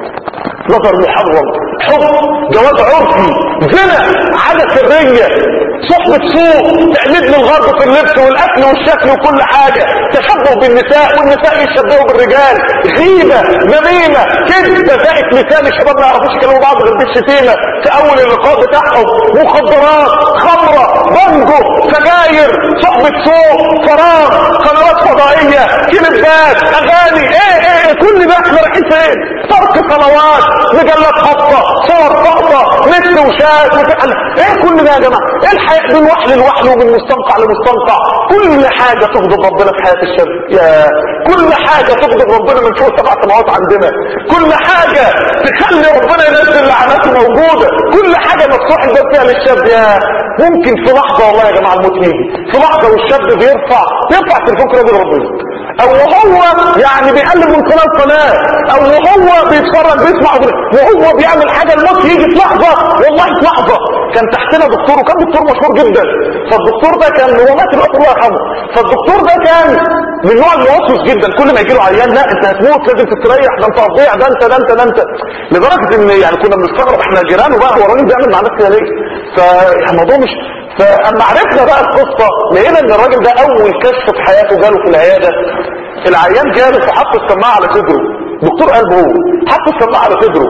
نظر محرم، حب، جواز عرفي، زنا، عادة سرية، صحبة سوء، تقليد من الغرب في اللبس والاكل والشكل وكل حاجة، تشبه بالنساء والنساء يشبهوا بالرجال، غيبة، نميمة، كذب، ذائق لسان. الشباب ما يعرفوش يكلموا بعض غير بالشتيمة في اول اللقاء بتاعهم، مخدرات، خمرة، بانجو، سجاير، صحبة سوء، فراغ، قنوات فضائية، كليبات، اغاني، ايه ايه, إيه كل ده احنا رايحين فين؟ ترك صلوات، مجلات خطة، صور خطة، نت وشات وفعل. ايه كل ده يا جماعة؟ ايه الحياة من وحل لوحل ومن مستنقع لمستنقع؟ كل حاجة تغضب ربنا في حياة الشاب. يا كل حاجة تغضب ربنا من فوق سبع سماوات عندنا، كل حاجة تخلي ربنا ينزل لعناته موجودة، كل حاجة مفتوح الباب فيها للشاب. يا ممكن في لحظة والله يا جماعة الموت يجي في لحظة والشاب بيرفع بيرفع تليفون كده بربنا، او هو يعني بيقلب من قناة لقناة، او هو بيتفرج بيسمع وهو بيعمل حاجة الموت يجي في لحظة. والله في لحظة. كان تحتنا دكتور وكان دكتور مشهور جدا، فالدكتور ده كان هو مات الوقت الله يرحمه، فالدكتور ده كان من نوع الموسوس جدا. كل ما يجي له عيان لا انت هتموت لازم تستريح، ده انت هتضيع، ده انت ده انت ده انت لدرجة ان يعني كنا بنستغرب احنا جيرانه بقى هو الراجل بيعمل مع ناس كده ليه؟ فالموضوع مش فاما عرفنا بقى القصة لقينا ان الراجل ده اول كشف في حياته جاله في العيادة. العيان جاله فحط السماعة على صدره، دكتور قلبه هو حط السماعة على صدره.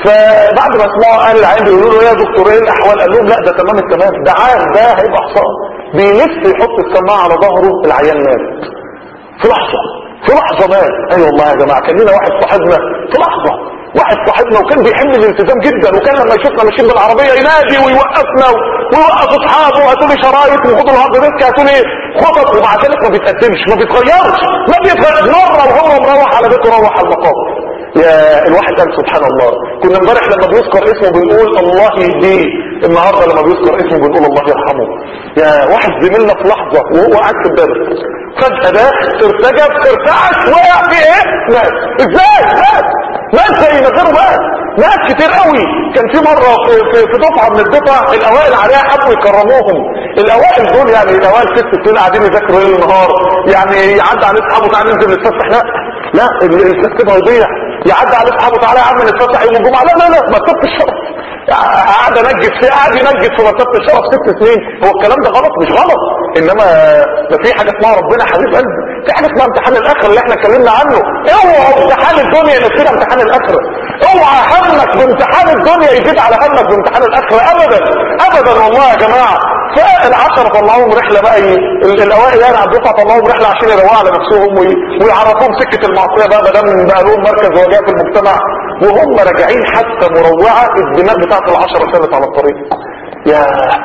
فبعد ما سمعوا قال العيان بيقولوا له يا دكتور ايه الاحوال؟ قال لهم لا ده تمام التمام، ده عام، ده هيبقى حصان. بيلف يحط السماعة على ظهره، العيان مات في لحظة، في لحظة مات. اي أيوة والله يا جماعة كان لنا واحد صاحبنا في لحظة، واحد صاحبنا وكان بيحمل الالتزام جدا، وكان لما يشوفنا ماشيين بالعربية ينادي ويوقفنا ويوقف اصحابه، هاتوا لي شرايط وخدوا الهارد ديسك، هاتوا لي خطط، ومع ذلك ما بيتقدمش، ما بيتغيرش، ما بيتغير. مرة وهو مروح على بيته روح على المقام. يا الواحد قال سبحان الله. كنا امبارح لما بيذكر اسمه بنقول الله يهديه، النهارده لما بيذكر اسمه بنقول الله يرحمه. يا واحد زميلنا في لحظة وهو قاعد في الدرس فجأة ده ارتجف ارتعش وقع في ايه؟ مات. ازاي؟ مات مات زي ما غيره مات. ناس كتير قوي. كان في مره في, في, في دفعه من الدفع الاوائل عليها حبوا يكرموهم. الاوائل دول يعني الاوائل ست سنين قاعدين يذاكروا ليل النهار، يعني يعدي على اصحابه تعالى ننزل نتفسح، لا لا الترتيب هيضيع. يعدي على اصحابه تعالى يا عم نتفسح يوم الجمعه، لا لا لا مرتبه الشرف. قاعد انجد فيه قاعد ينجد في مرتبه الشرف ست سنين. هو الكلام ده غلط؟ مش غلط، انما ما في حاجه اسمها ربنا حبيب قلبي، في حاجه اسمها امتحان الاخره اللي احنا اتكلمنا عنه. اوعى امتحان الدنيا ينسينا امتحان الاخره، اوعى همك بامتحان الدنيا يزيد على همك بامتحان الاخره ابدا ابدا والله يا جماعه. فالعشرة طلعوهم رحله بقى، الاوائل يعني على الدفعه طلعوهم رحله عشان يروقوا على نفسهم ويعرفوهم سكه المعصيه بقى، ما دام بقى لهم مركز وجاه في المجتمع. وهم راجعين حتى مروعه الدماغ بتاعت العشرة ثابت على الطريق. يا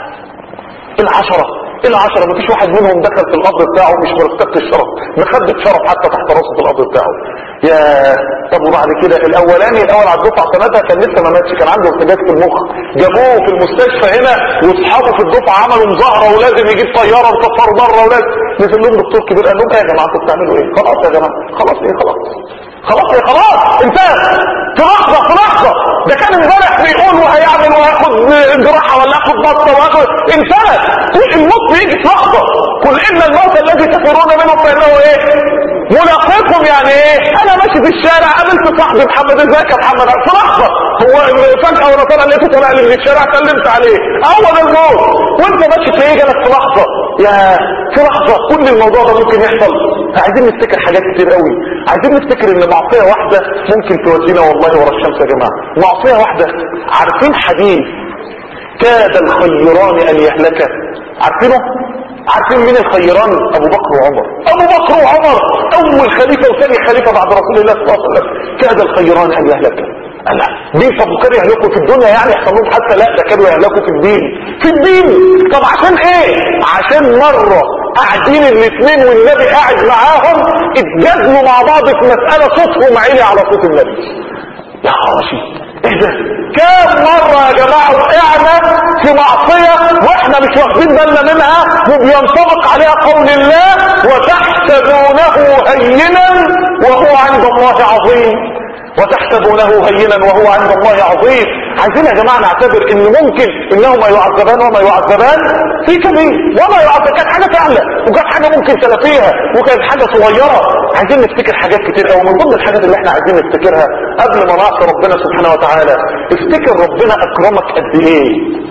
العشرة العشرة مفيش واحد منهم دخل في القبر بتاعه مش مرتبة الشرف، مخدة شرف حتى تحت راسه في القبر بتاعه. يا طب وبعد كده الاولاني الاول على الدفعه سنتها كان لسه ما ماتش، كان عنده ارتجاج في المخ، جابوه في المستشفى هنا واصحابه في الدفعه عملوا مظاهره ولازم يجيب طياره نسفره بره، ولازم نزل لهم دكتور كبير قال لهم ايه يا جماعه انتوا بتعملوا ايه؟ خلاص يا جماعه خلاص ايه خلاص خلاص ايه خلاص انتهى في لحظه في لحظه. ده كان امبارح بيقول وهيعمل وهياخد جراحه ولا ياخد بطه وهياخد، انتهت. الموت بيجي في لحظه. قل ان الموت الذي تفرون منه فانه ايه؟ ملاقيكم. يعني ايه؟ انا ماشي في الشارع قابلت صاحبي محمد، ازيك يا محمد؟ في لحظه هو فجاه وانا طالع لقيته طالع لي من الشارع سلمت عليه، اول الموت وانت ماشي تلاقيه جالك في لحظه. يا في لحظه كل الموضوع ده ممكن يحصل. عايزين نفتكر حاجات كتير قوي، عايزين نفتكر ان معصيه واحده ممكن تودينا والله ورا الشمس يا جماعه. معصيه واحده. عارفين حديث كاد الخيران ان يهلك؟ عارفينه؟ عارفين مين الخيران؟ ابو بكر وعمر. ابو بكر وعمر اول خليفه وثاني خليفه بعد رسول الله صلى الله عليه وسلم. كاد الخيران ان يهلك. لا دين فكر يهلكوا في الدنيا يعني يحصل لهم حتى، لا ده كانوا يهلكوا في الدين. في الدين. طب عشان ايه؟ عشان مره قاعدين الاثنين والنبي قاعد معاهم اتجادلوا مع بعض في مساله صوتهم عالي على صوت النبي. يا خراشي ايه ده؟ كام مرة يا جماعة وقعنا في معصية واحنا مش واخدين بالنا منها وبينطبق عليها قول الله وتحسبونه هينا وهو عند الله عظيم. وتحسبونه هينا وهو عند الله عظيم. عايزين يا جماعة نعتبر ان ممكن انهما يعذبان وما يعذبان في كبير وما يعذب. كانت حاجة سهلة وكانت حاجة ممكن تلافيها وكانت حاجة صغيرة. عايزين نفتكر حاجات كتير قوي. من ضمن الحاجات اللي احنا عايزين نفتكرها قبل ما نعصي ربنا سبحانه وتعالى، افتكر ربنا اكرمك قد ايه،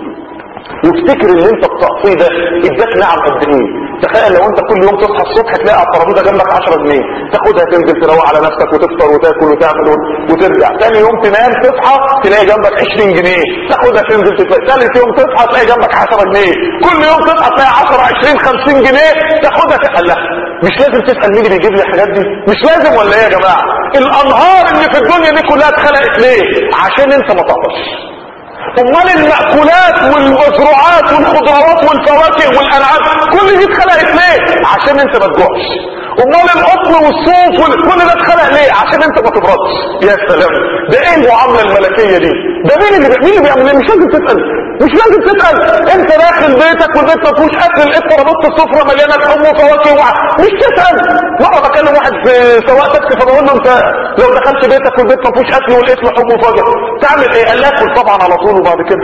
وافتكر اللي انت بتعصيه ده اداك نعم قد ايه. تخيل لو انت كل يوم تصحى الصبح تلاقي على الترابيزه جنبك عشرة جنيه، تاخدها تنزل تروق على نفسك وتفطر وتاكل وتعمل وترجع. ثاني يوم تنام تصحى تلاقي جنبك عشرين جنيه، تاخدها تنزل تفطر. ثالث يوم تصحى تلاقي جنبك عشرة جنيه. كل يوم تصحى تلاقي عشرة عشرين خمسين جنيه تاخدها تقلها. مش لازم تسال مين اللي بيجيب لي الحاجات دي، مش لازم ولا ايه يا جماعه؟ الانهار اللي في الدنيا دي كلها اتخلقت ليه؟ عشان انت ما تعطش. امال المأكولات والمزروعات والخضروات والفواكه والانعام كل دي اتخلقت ليه؟ عشان انت ما تجوعش. امال القطن والصوف وكل ده اتخلق ليه؟ عشان انت ما تبردش. يا سلام، ده ايه المعامله الملكيه دي؟ ده مين اللي مين اللي بيعمل ايه؟ مش لازم تسال، مش لازم تسال. انت داخل بيتك والبيت ما فيهوش اكل، لقيت ترابيزه السفره مليانه لحوم وفواكه وع... مش تسال. مره بكلم واحد في سواق تاكسي فبقول له انت لو دخلت بيتك والبيت ما فيهوش اكل ولقيت لحوم وفواكه تعمل ايه؟ قال لي اكل طبعا على طول وبعد كده.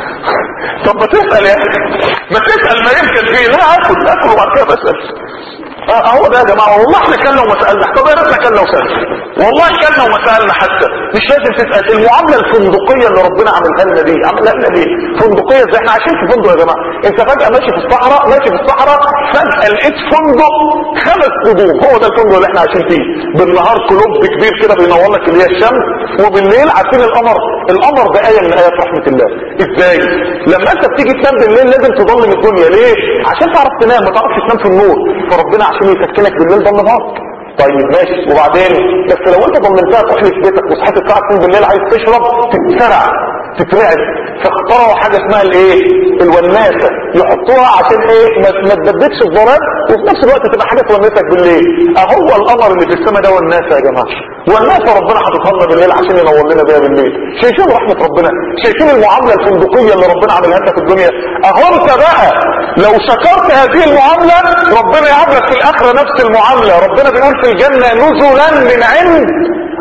طب ما تسال يا اخي، ما تسال ما يمكن فيه. لا اكل اكل وبعد كده بسال. اه هو ده يا جماعه. والله احنا كلنا وما سالنا. طب يا ريتنا كلنا وسالنا، والله كلنا وما سالنا حتى. مش لازم تسال. المعامله الفندقيه اللي ربنا عملها لنا دي عملها لنا ليه؟ فندقيه ازاي؟ احنا عايشين في فندق يا جماعه. انت فجاه ماشي في الصحراء ماشي في الصحراء فجاه لقيت فندق خمس نجوم. هو ده الفندق اللي احنا عايشين فيه. بالنهار كلوب كبير كده بينور لك اللي هي الشمس، وبالليل عارفين القمر. القمر ده ايه من ايات رحمه الله. ازاي؟ لما انت بتيجي تنام بالليل لازم تضلم الدنيا. ليه؟ عشان تعرف تنام، ما تعرفش تنام في النور. فربنا عشان يسكنك بالليل ضلمها. طيب ماشي، وبعدين بس لو انت ضمنتها تحلي في بيتك وصحيت الساعه اتنين بالليل عايز تشرب تتسرع تترعب، فاخترعوا حاجه اسمها الايه؟ الوناسه. يحطوها عشان ايه؟ ما تبددش الظلام وفي نفس الوقت تبقى حاجه تونسك بالليل. اهو القمر اللي في السماء ده وناسه يا جماعه. والناسه ربنا حاططها لنا بالليل عشان ينور لنا بيها بالليل. شايفين رحمه ربنا؟ شايفين المعامله الفندقيه اللي ربنا عملها لنا في الدنيا؟ اهو انت بقى لو شكرت هذه المعامله ربنا يعاملك في الاخره نفس المعامله. ربنا بيقول في الجنه نزلا من عند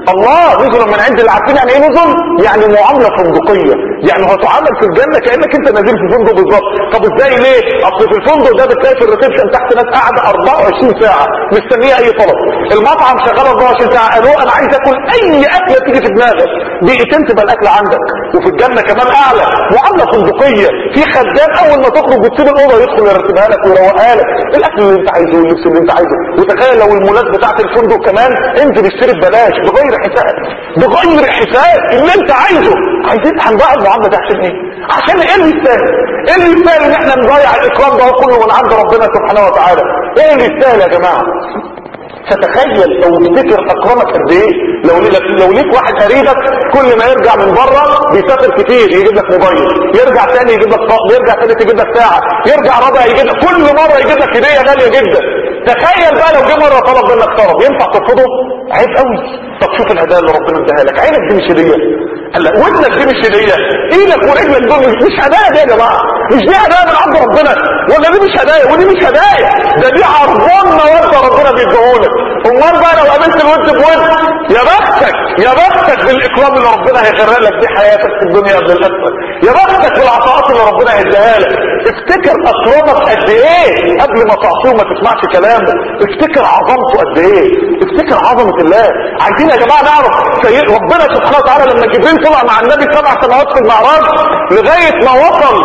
الله نزل من عند اللي عارفين يعني ايه نزل؟ يعني معامله فندقيه، يعني هتعامل في الجنه كانك انت نازل في فندق بالظبط. طب ازاي ليه؟ اصل في الفندق ده بتلاقي في الريسبشن تحت ناس قاعده اربعة وعشرين ساعه مستنيه اي طلب، المطعم شغال اربعة وعشرين ساعه، قالوا انا عايز اكل اي اكله تيجي في دماغك، دقيقتين تبقى الاكل عندك. وفي الجنه كمان اعلى، معامله فندقيه، في خدام اول ما تخرج وتسيب الاوضه يدخل يرتبها لك ويروقها لك، الاكل اللي انت عايزه واللبس اللي انت عايزه. وتخيل لو المولات بتاعت الفندق كمان انزل اشتري ببلاش بغير حساب، بغير حساب اللي انت عايزه. عايزين هنضيع المعامله دي عشان ايه؟ عشان ايه اللي يستاهل؟ ايه اللي يستاهل ان احنا نضيع الاكرام ده كله من عند ربنا سبحانه وتعالى؟ ايه اللي يستاهل يا جماعه؟ فتخيل لو تفتكر اكرمك قد ايه. لو ليك لو ليك واحد قريبك كل ما يرجع من بره بيسافر كتير يجيب لك موبايل، يرجع تاني يجيب لك طقم، يرجع تاني يجيب لك ساعه، يرجع رابع يجيب لك، كل مره يجيب لك هديه غاليه جدا. تخيل بقى لو جه مره طلب منك طلب، ينفع ترفضه؟ عيب قوي. طب شوف الهدايا اللي ربنا اداها لك، عينك دي مش هديه، هلا ودنك دي مش هديه، ايدك ورجلك دول مش هدايا دي يا جماعه، مش دي هدايا من عند ربنا، ولا دي مش هدايا ودي مش هدايا، ده دي عرضان مواد ربنا بيديهولك. امال بقى لو قابلت الود بود، يا بختك يا بختك بالاكرام اللي ربنا هيغرق لك دي حياتك في الدنيا قبل الاخره، يا بختك بالعطاءات اللي ربنا هيديها لك. افتكر اكرمك قد ايه قبل ما تعصيه وما تسمعش كلامه، افتكر عظمته قد ايه، افتكر عظمه الله. عايزين يا جماعه نعرف سيد ربنا سبحانه وتعالى لما جبريل طلع مع النبي سبع سنوات في المعراج لغايه ما وصل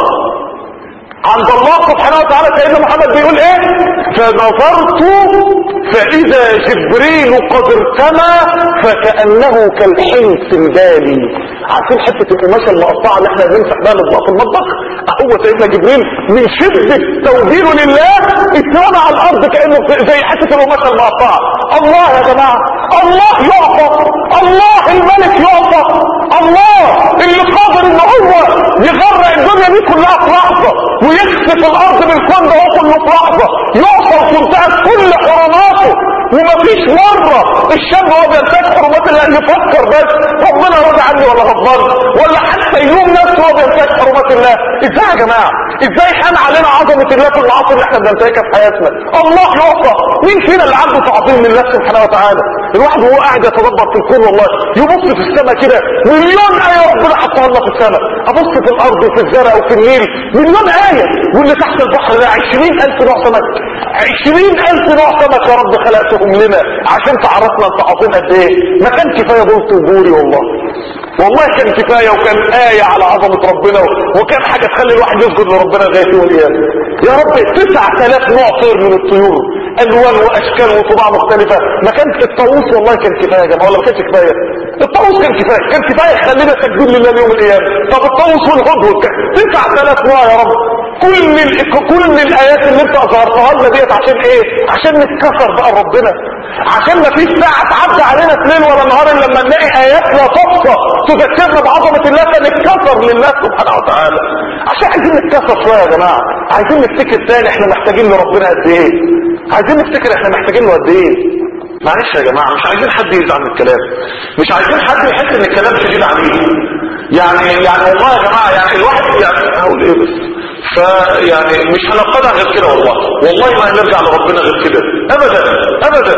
عند الله سبحانه وتعالى، سيدنا محمد بيقول ايه؟ فنظرت فاذا جبريل قد ارتمى فكأنه كالحنس البالي. عارفين حتة القماشة المقطعة اللي احنا بنمسح بها الاطباق في المطبخ؟ هو سيدنا جبريل من شدة توجيهه لله اترمى على الارض كأنه زي حتة القماشة المقطعة. الله يا جماعة، الله يعطى، الله الملك يعطى، الله اللي قادر ان هو يغرق الدنيا دي كلها في لحظة ويخسف الارض بالكون ده كله في لحظة، يوصل تنتهك كل حرماته. ومفيش مرة الشاب هو بينتهك حرمات الله يفكر بس ربنا راضي عني ولا غضبان، ولا حتى يلوم نفسه هو بينتهك حرمات الله. ازاي يا جماعة؟ ازاي حان علينا عظمة الله في العصر اللي احنا بننتهكها في حياتنا؟ الله يعطى. مين فينا اللي عنده تعظيم لله سبحانه وتعالى؟ الواحد وهو قاعد يتدبر في الكون والله يبص في السماء كده مليون آية ربنا حطها لنا في السماء، ابص في الارض وفي الزرع وفي النيل مليون آية، واللي تحت البحر ده عشرين الف نوع سمك، عشرين الف نوع سمك يا رب خلقتهم لنا عشان تعرفنا انت عظيم قد ايه. ما كان كفاية بلط وجوري والله، والله كان كفاية وكان آية على عظمة ربنا، وكان حاجة تخلي الواحد يسجد لربنا لغاية يوم القيامة. يا رب تسعة آلاف نوع طير من الطيور، الوان واشكال وطباع مختلفة. ما كان الطاووس والله كان كفاية يا جماعة، ولا ما كانش كفاية؟ الطاووس كان كفاية، كان كفاية يخلينا ساجدين لله يوم القيامة. طب الطاووس والهدهد تسعة آلاف نوع يا رب. كل ال... كل الايات اللي انت اظهرتها لنا ديت عشان ايه؟ عشان نتكسر بقى ربنا، عشان ما فيش ساعة تعدي علينا ليل ولا نهار الا لما نلاقي ايات لا تحصى تذكرنا بعظمة الله فنتكسر لله سبحانه وتعالى. عشان عايزين نتكسر شوية يا جماعة، عايزين نفتكر تاني احنا محتاجين لربنا قد ايه، عايزين نفتكر احنا محتاجين له قد ايه. معلش يا جماعة مش عايزين حد يزعل من الكلام، مش عايزين حد يحس ان الكلام شديد عليه. يعني يعني والله يا جماعة يعني الواحد يعني هقول ايه بس فيعني مش هنقطع غير كده والله، والله ما هنرجع لربنا غير كده ابدا ابدا.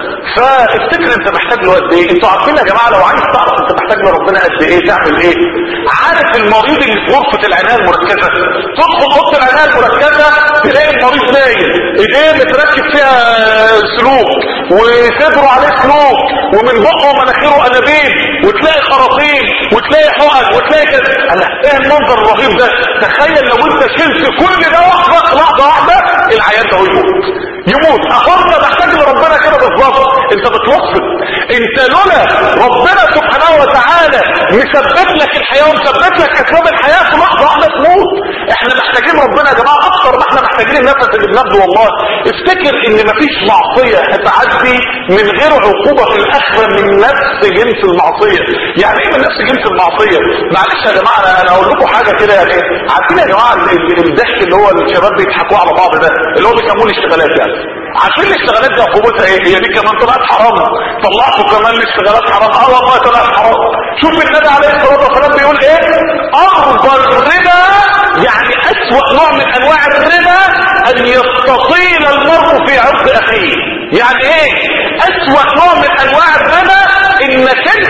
فافتكر انت محتاج له قد ايه. انتوا عارفين يا جماعه لو عايز تعرف انت محتاج لربنا قد ايه تعمل ايه؟ عارف المريض اللي في غرفه العنايه المركزه، تدخل اوضه العنايه المركزه تلاقي المريض نايم ايديه متركب فيها سلوك وصدره عليه سلوك ومن بقه ومناخيره انابيب وتلاقي خراطيم وتلاقي حقن وتلاقي كده. ايه المنظر الرهيب ده؟ تخيل لو انت شلت كل ده لحظه لحظه واحده العيان ده يموت يموت. اخواننا محتاج لربنا كده بالظبط. انت بتوصل، انت لولا ربنا سبحانه وتعالى مثبت لك الحياه ومثبت لك اسباب الحياه في لحظه واحده تموت. احنا محتاجين ربنا يا جماعه اكتر ما احنا محتاجين النفس اللي بناخده والله. افتكر ان مفيش معصيه هتعدي من غير عقوبه في الاخره من نفس جنس المعصيه. يعني ايه من نفس جنس المعصيه؟ معلش يا جماعه انا هقول لكم حاجه كده. يعني عارفين يا جماعه الضحك اللي هو الشباب بيضحكوا على بعض ده اللي هو بيسموه الاشتغالات؟ يعني عارفين الاشتغالات دي عقوبتها ايه؟ هي دي كمان طلعت حرام، طلعتوا كمان الاشتغالات حرام. اه والله طلعت حرام. شوف النبي عليه الصلاه والسلام بيقول ايه؟ افضل الربا يعني اسوأ نوع من انواع الربا ان يستطيل المرء في عرض اخيه. يعني ايه اسوأ نوع من انواع الربا؟ انك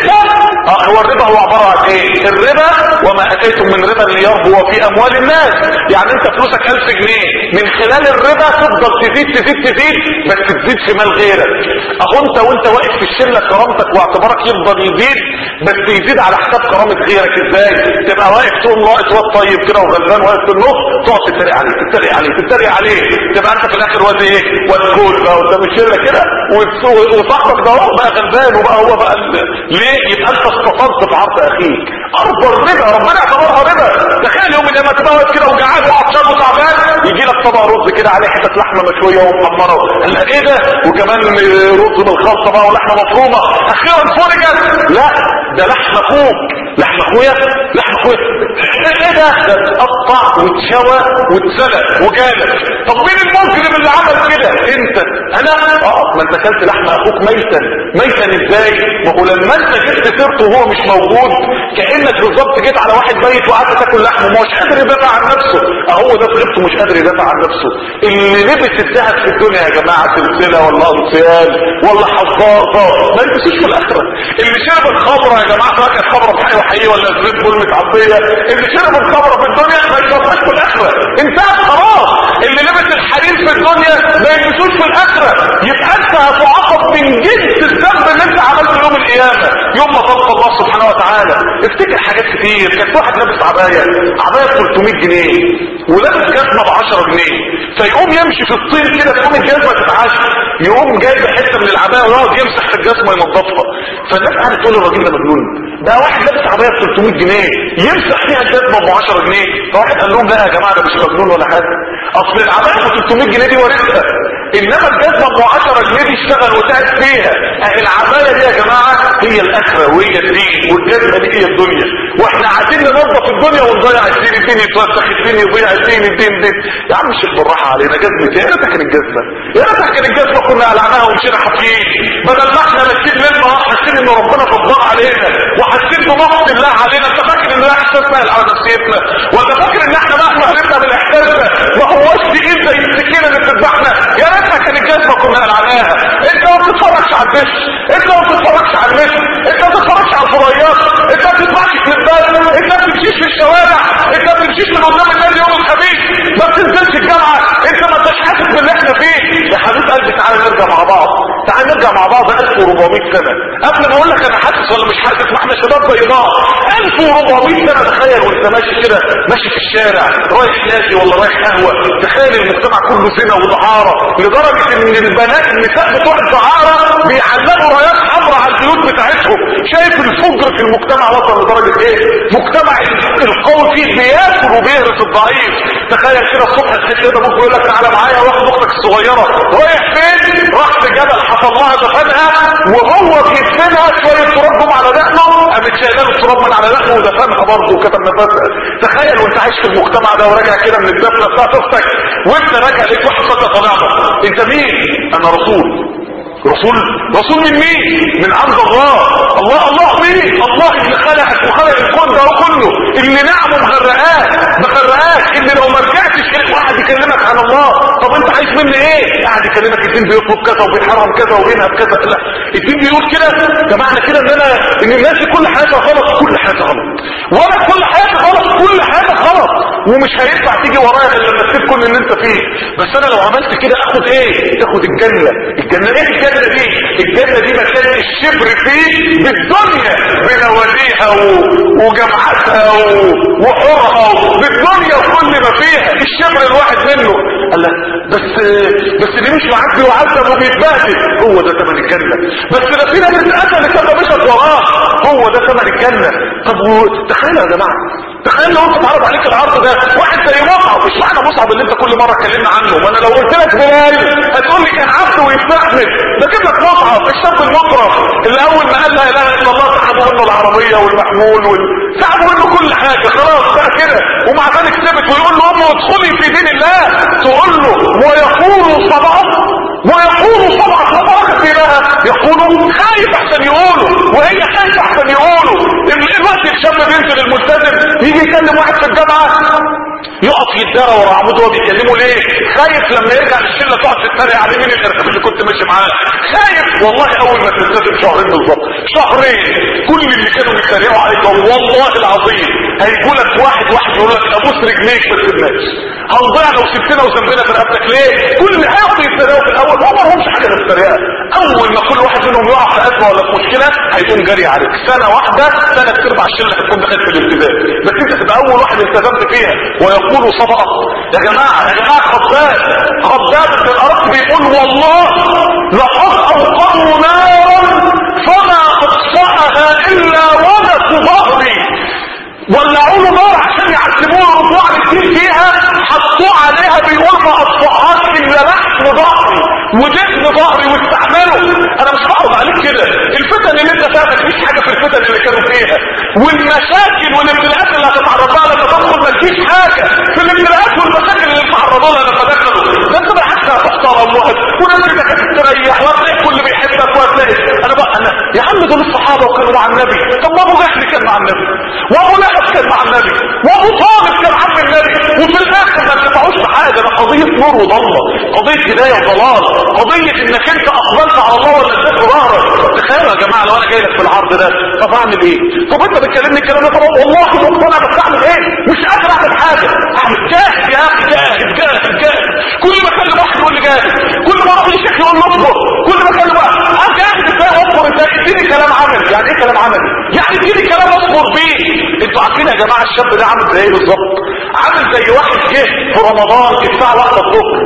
الربا وما اتيتم من ربا ليربو في اموال الناس. يعني انت فلوسك الف جنيه من خلال الربا تفضل تزيد تزيد تزيد بس تزيد في مال غيرك. اهو انت وانت واقف في الشله كرامتك واعتبارك يفضل يزيد بس يزيد على حساب كرامه غيرك. ازاي؟ تبقى واقف تقوم واقف واد طيب كده وغلبان واقف في النص تقعد تتريق عليه تتريق عليه تتريق عليه تبقى انت في الاخر واد ايه؟ واد كول بقى قدام الشله كده وصاحبك ده هو بقى غلبان وبقى هو بقى ليه؟ يبقى انت استفدت في عرض اخيك. ارض الربا ربنا اعتبرها ربا. تخيل يوم لما تبقى واقف كده وجعان وعطشان وتعبان يجي لك طبق رز كده عليه حته لحمه مشويه ومحمره قال ايه ده؟ وكمان رز بالخلطه بقى ولحمه مفرومه اخيرا فرجت. لا ده لحم اخوك لحم اخويا لحم اخويا ايه ده؟ ده اتقطع واتشوى واتسلق وجالك. طب مين المجرم اللي عمل كده؟ انت. انا اه ما انت اكلت لحم اخوك ميتا. ميتا ازاي؟ ما هو لما انت جبت سيرته وهو مش موجود كانك بالظبط جيت على واحد ميت وقعدت تاكل لحمه ومش قادر يدافع عن نفسه. اهو ده طريقته مش قادر يدافع عن نفسه. اللي لبس الذهب في الدنيا يا جماعه سلسله ولا انصيال ولا حظاظه ما يلبسوش في الاخره. اللي شرب الخمره يا جماعه سواء كانت خمره بحقيقه وحقيقيه ولا زيت بول متعبيه اللي شرب الخمره في الدنيا ما يشربهاش في الاخره. انتهت خلاص. اللي لبس الحرير في الدنيا ما يلبسوش في الاخره. يبقى انت هتعاقب من جنس الذنب اللي انت عملته يوم القيامه يوم ما تلقى الله سبحانه وتعالى. افتكر حاجات كتير. كان واحد لابس عبايه عبايه ب ثلاثمية جنيه ولابس جزمه ب عشرة جنيه فيقوم يمشي في الطين كده تقوم الجزمه تتعشى يقوم جايب حته من العبايه ويقعد يمسح في الجزمه ينظفها. فالناس قاعده تقول الراجل ده مجنون. ده واحد لابس عبايه ب ثلاثمية جنيه يمسح فيها الجزمه ب عشرة جنيه. فواحد قال لهم لا يا جماعه ده مش مجنون ولا حاجه. اصل العبايه ب ثلاثمية جنيه دي ورثها انما الجزمه ب عشرة جنيه دي اشتغل وتعب فيها. العبايه دي يا جماعه هي الاخره وهي الدين والجزمه دي هي الدنيا. واحنا عايزين ننظف الدنيا ونضيع الدين. الدين يتوسخ الدين يضيع الدين الدين الدين. يا عم الشيخ بالراحه علينا. جزمه يا ريتها كانت جزمه يا ريتها كانت جزمه كنا قلعناها ومشينا حافيين بدل ما احنا ماشيين ليل نهار حاسين ان ربنا فضل علينا وحاسين بنقص الله علينا. انت فاكر ان ده احساس سهل على نفسيتنا ولا فاكر ان احنا مهما هربنا من احساسنا ما هوش تقيل زي السكينه اللي بتذبحنا؟ يا ريتها كانت جزمه كنا قلعناها. انت ما بتتفرجش على الدش انت ما بتتفرجش على المشي انت ما بتتفرجش على الفضائيات انت ما بتسمعش كليبات انت ما بتمشيش في الشوارع انت ما بتمشيش من قدام الناس يوم الخميس ما بتنزلش الجامعه انت ما انتش حاسس باللي احنا فيه. يا حبيب قلبي تعالى نرجع مع بعض تعالى نرجع مع بعض ألف وأربعمية سنه قبل ما اقول لك انا حاسس ولا مش حاسس. ما احنا شباب بيضاء ألف وأربعمية سنه. تخيل وانت ماشي كده ماشي في الشارع رايح نادي ولا رايح قهوه تخيل المجتمع كله زنا ودعاره لدرجه ان البنات النساء بتوع الدعاره بيعلقوا رايات حمراء على البيوت بتاعتهم. شايف الفجر في المجتمع وصل لدرجه ايه؟ مجتمع القوي فيه بياكل وبيهرس الضعيف. تخيل كده الصبح تحس كده ممكن يقول لك تعالى معايا واخد اختك الصغيره رايح فين؟ راح في جبل حصل لها دفنها وهو بيدفنها شويه تراب جم على دقنه قامت شايله له التراب من على دقنه ودفنها برضه وكتب نفسها. تخيل وانت عايش في المجتمع ده وراجع كده من الدفنه بتاعت اختك وانت راجع ليك واحد صدق طبيعتك. انت مين؟ انا رسول. رسول رسول من مين؟ من عند الله. الله الله مين؟ الله اللي خلقك وخلق الكون ده كله اللي نعمه مغرقاك مغرقاك اللي لو ما رجعتش واحد يكلمك عن الله. طب انت عايز مني ايه؟ قاعد يكلمك الدين بيطلب كذا وبيحرم كذا وبينهب كذا. لا الدين بيقول كده. ده معنى كده ان انا ان الناس كل حاجه غلط كل حاجه غلط وانا كل حاجه غلط كل حاجه غلط ومش هينفع تيجي ورايا غير لما تسيب كل اللي انت فيه. بس انا لو عملت كده اخد ايه؟ تاخد الجنه. الجنه ايه الجنه دي؟ الجنه دي مكان الشبر فيه بالدنيا بنواديها وجمعتها وحورها بالدنيا وكل ما فيها الشبر الواحد منه. قال لك بس بس اللي مش معاك بيعذب وبيتبهدل هو ده ثمن الجنه. بس ده في ناس اتقتلت لما مشت وراه هو ده ثمن الجنه. طب تخيل يا جماعه تخيل لو انت اتعرض عليك العرض ده واحد زي مصعب. مش معنى مصعب اللي انت كل مره اتكلمنا عنه ما انا لو قلت لك بلال هتقول لي كان عبد ويستحمل. ده كده لك مصعب الشاب المطرف اللي اول ما قال لا اله الا الله سحبوا منه العربيه والمحمول وال... سحبوا منه كل حاجه خلاص بقى كده ومع ذلك ثبت ويقول له امه ادخلي في دين الله. تقول له ويقول صبعه ويقول صبعه صبعه لها يقولوا خايف احسن يقولوا وهي خايفه احسن يقولوا. الوقت دلوقتي الشاب بينزل الملتزم يجي يكلم واحد في الجامعه يقف يتدارى ورا عمود وهو بيكلمه ليه؟ خايف لما يرجع الشله تقعد تتريق عليه مين الارهاب اللي كنت ماشي معاه. خايف والله اول ما تلتزم شهرين بالظبط شهرين كل اللي كانوا بيتريقوا عليك والله العظيم هيقول لك واحد واحد يقول لك ابوس رجليك ما تسيبناش هنضيع لو سبتنا وذنبنا في رقبتك ليه؟ كل اللي هيقعدوا يتريقوا في الاول ما لهمش حاجه للتريقه. اول ما كل واحد منهم يقع في ازمه ولا في مشكله هيقوم جري عليك. سنه واحده ثلاث ارباع الشله هتكون دخلت في الالتزام بس انت تبقى اول واحد التزمت فيها. ويقولوا صدق يا جماعه يا جماعه خباب خباب في الارض بيقول والله لقد اوقدوا نارا فما اطفاها الا ولد ظهري. ولعوا له نار عشان يعذبوه رجوع الدين فيها حطوه عليها بيقول ما اطفاهاش الا لحم ظهري ودهن ظهري واستحمله. انا مش بعرض عليك كده الفتن اللي انت فاهمك مفيش حاجه في الفتن اللي كانوا فيها والمشاكل والابتلاءات اللي هتتعرض لها لما تدخل مفيش حاجه في الابتلاءات والمشاكل اللي اتعرضوا لها لما دخلوا. ده انت بالعكس هتحترم وناس كده هتستريح وهتلاقي الكل بيحبك وهتلاقي انا بقى انا يا عم دول الصحابه وكانوا مع النبي. طب ما ابو جهل كان مع النبي وابو لهب كان مع النبي وابو طالب كان عم النبي وفي الاخر ما اتفقوش في حاجه. ده قضيه نور وضلمه قضيه هدايه وضلال قضيه انك انت اقبلت على الله ولا اديت ظهرك. تخيلوا يا جماعه لو انا جاي لك في العرض ده طب اعمل ايه؟ طب انت بتكلمني الكلام ده طب والله مقتنع بس اعمل ايه؟ مش قادر اعمل حاجه. اعمل جاهد يا اخي جاهد جاهد جاهد. كل ما اكلم واحد يقول لي جاهد كل ما اروح للشيخ يقول لي اصبر كل ما اكلم واحد جاهد ازاي اصبر ازاي؟ اديني كلام عملي. يعني ايه كلام عملي؟ يعني اديني كلام اصبر بيه. انتوا عارفين يا جماعه الشاب ده عامل زي ايه بالظبط؟ عامل زي واحد جه في رمضان الساعه واحدة الظهر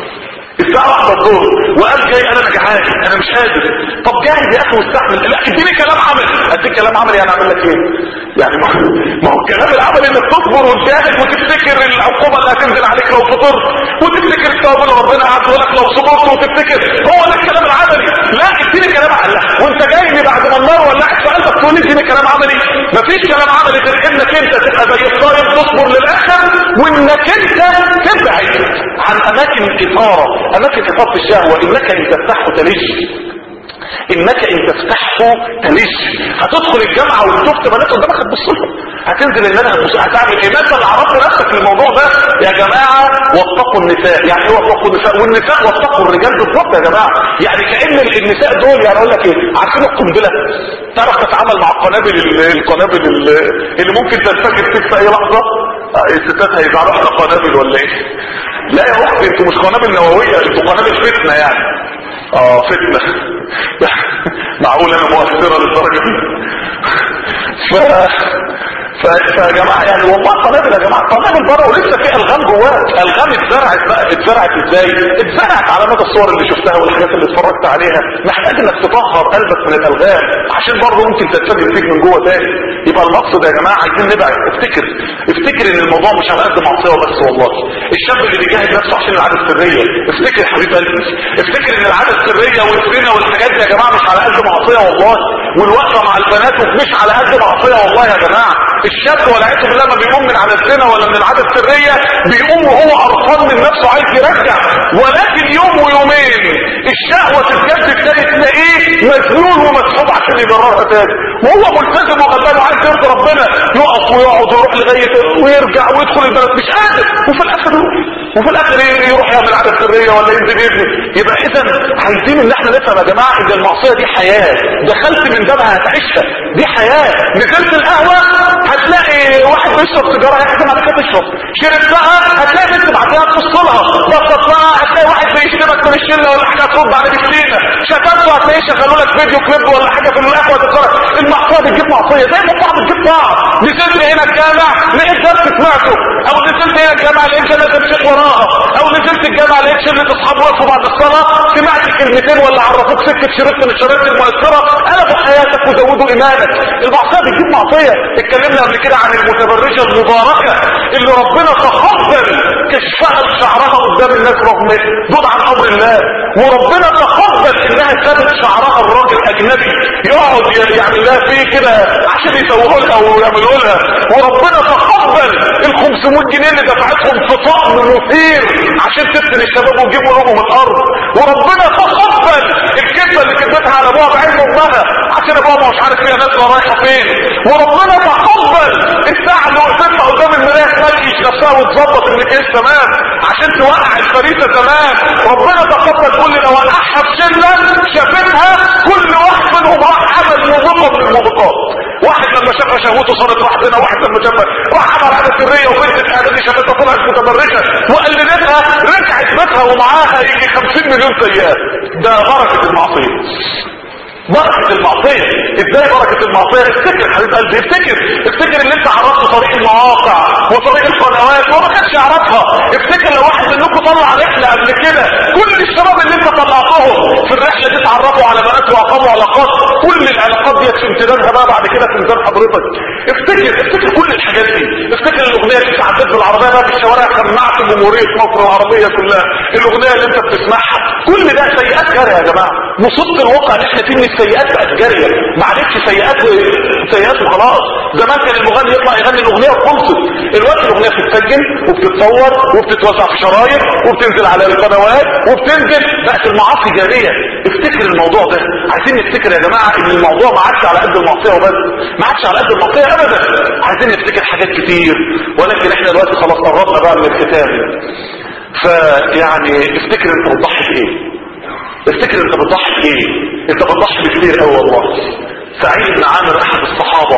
الساعه واحدة الظهر وقال جاي انا جعان انا مش قادر. طب جاهد يا اخي واستحمل. لا اديني كلام عملي. اديك كلام عملي يعني اعمل لك ايه؟ يعني ما هو الكلام العملي انك تصبر وتجاهد وتفتكر العقوبه اللي هتنزل عليك لو فطرت وتفتكر الثواب اللي ربنا عطاه لك لو صبرت وتفتكر هو ده الكلام العملي. لا اديني كلام عملي. وانت جاي بعد ما النار ولعت في قلبك تقول اديني كلام عملي. مفيش كلام عملي غير انك انت تبقى زي الصايم تصبر للاخر وانك انت تبعد عن اماكن الاثاره اماكن اثاره الشهوه. انك ان تفتحه تلج انك ان تفتحه تلج. هتدخل الجامعه وتشوف بنات قدامك هتبص لهم هتنزل ان انا هتعمل ايه؟ مثلا عرفت نفسك للموضوع ده يا جماعه. واتقوا النساء. يعني ايه واتقوا النساء؟ والنساء واتقوا الرجال بالظبط يا جماعه. يعني كأن النساء دول يعني اقول لك ايه؟ عارفين القنبله؟ تعرف تتعامل مع القنابل القنابل اللي ممكن تنفجر فيك في اي لحظه. الستات هيزعلوا احنا قنابل ولا ايه؟ لا يا اختي انتوا مش قنابل نوويه انتوا قنابل فتنه يعني. اه فتنه معقول انا مؤثره للدرجه دي؟ ف فيا جماعه يعني والله قنابل يا جماعه قنابل بره ولسه في الغام جواك. الغام اتزرعت بقى اتزرعت ازاي؟ اتزرعت على مدى الصور اللي شفتها والحاجات اللي اتفرجت عليها. محتاج انك تطهر قلبك من الالغام عشان برضه ممكن تتفجر فيك من جوه تاني. يبقى المقصد يا جماعه عايزين نبعد. افتكر افتكر ان الموضوع مش على قد معصيه وبس والله. الشاب اللي بيجاهد نفسه عشان العاده السريه افتكر يا حبيب قلبي افتكر ان العاده السريه والزنا والحاجات دي يا جماعه مش على قد معصيه والله. والوقفه مع البنات مش على قد معصيه والله يا جماعه. الشاب والعياذ بالله ما بيقوم من على الزنا ولا من العاده السريه بيقوم وهو قرفان من نفسه عايز يرجع. ولكن يوم ويومين الشهوه تتجدد تاني تلاقيه مذلول ومسحوب عشان يجررها تاني وهو ملتزم وغلبان وعايز يرضي ربنا يقف ويقعد ويروح لغايه ويرجع ويدخل البلد مش قادر وفي الاخر وفي الاخر يروح يعمل عاده سريه ولا ينزل يبني. يبقى اذا عايزين ان احنا نفهم يا جماعه ان المعصيه دي حياه. دخلت من بابها هتعيشها دي حياه. نزلت القهوه هتلاقي واحد بيشرب سيجاره يحكم عليك تشرب. شربتها هتلاقي بنت بعدها تفصلها. بطلتها هتلاقي واحد بيشتمك من الشله ولا حاجه ترد على بسكينه. شتمته هتلاقيه شغلوا لك فيديو كليب ولا حاجه في القهوه تتفرج. المعصيه بتجيب معصيه زي ما بعض بتجيب بعض. نزلت هنا الجامع لقيت درس سمعته او نزلت هنا الجامع لقيت شله تمشي وراها او نزلت الجامع لقيت شله اصحاب وقفوا بعد الصلاه سمعت كلمتين ولا عرفوك سكه شريط من الشرايط المؤثره قلبوا حياتك وزودوا ايمانك. المعصيه بتجيب معصيه. اتكلمنا قبل كده عن المتبرجه المباركه اللي ربنا تقبل كشفها لشعرها قدام الناس رغم دون عن امر الله، وربنا تقبل انها سابت شعرها الراجل اجنبي يقعد يعمل لها فيه كده عشان يسووه لها ويعملوا لها، وربنا تقبل ال خمسمائة جنيه اللي دفعتهم في طقم مثير عشان تفتن الشباب ويجيبوا لهم الارض، وربنا تقبل الكذبه اللي كذبتها على ابوها بعين امها عشان ابوها مش عارف فيها ناس رايحه فين، وربنا تقبل الساعه اللي وقفتها قدام المرايه تنكش نفسها وتظبط المكياج تمام عشان توقع الفريسه تمام، ربنا تقبل كل اللي وقعها في شله شافتها كل واحد منهم راح عمل موبقه من الموبقات، واحد لما شاف شهوته صارت واحدنا، واحد لما شاف راح عمل عاده سريه وبنت الاعدادي شافتها طلعت متبرجه وقلدتها رجعت بيتها ومعاها يجي خمسين مليون سيئات. ده بركه المعصيه، بركة المعصية. ازاي بركة المعصية؟ افتكر حبيب قلبي، افتكر افتكر اللي انت عرفته طريق المواقع وطريق القنوات وما كانش يعرفها. افتكر لو واحد منكم طلع رحلة قبل كده كل الشباب اللي انت طلعتهم في الرحلة دي اتعرفوا على بنات واقاموا علاقات، كل العلاقات دي في امتدادها بقى بعد كده في ميزان حضرتك. افتكر افتكر كل الحاجات دي، افتكر الاغنية اللي انت عديت بالعربية بقى في الشوارع سمعت جمهورية مصر العربية كلها، الاغنية اللي انت بتسمعها، كل ده سيئات جارية يا جماعة. مصيبة الواقع اللي احنا فيه ان السيئات بقت جارية، ما عادتش سيئات سيئات وخلاص. زمان كان المغني يطلع يغني الاغنية وخلصت، الوقت الاغنية بتتسجل وبتتصور وبتتوزع في شرايط وبتنزل على القنوات وبتنزل، بقت المعاصي جارية. افتكر الموضوع ده، عايزين نفتكر يا جماعة ان الموضوع ما عادش على قد المعصية وبس، ما عادش على قد المعصية ابدا، عايزين نفتكر حاجات كتير، ولكن احنا دلوقتي خلاص قربنا بقى من الختام. فيعني افتكر انت بتضحي بايه، افتكر انت بتضحي بايه، انت بتضحي بكتير قوي والله. سعيد بن عامر احد الصحابة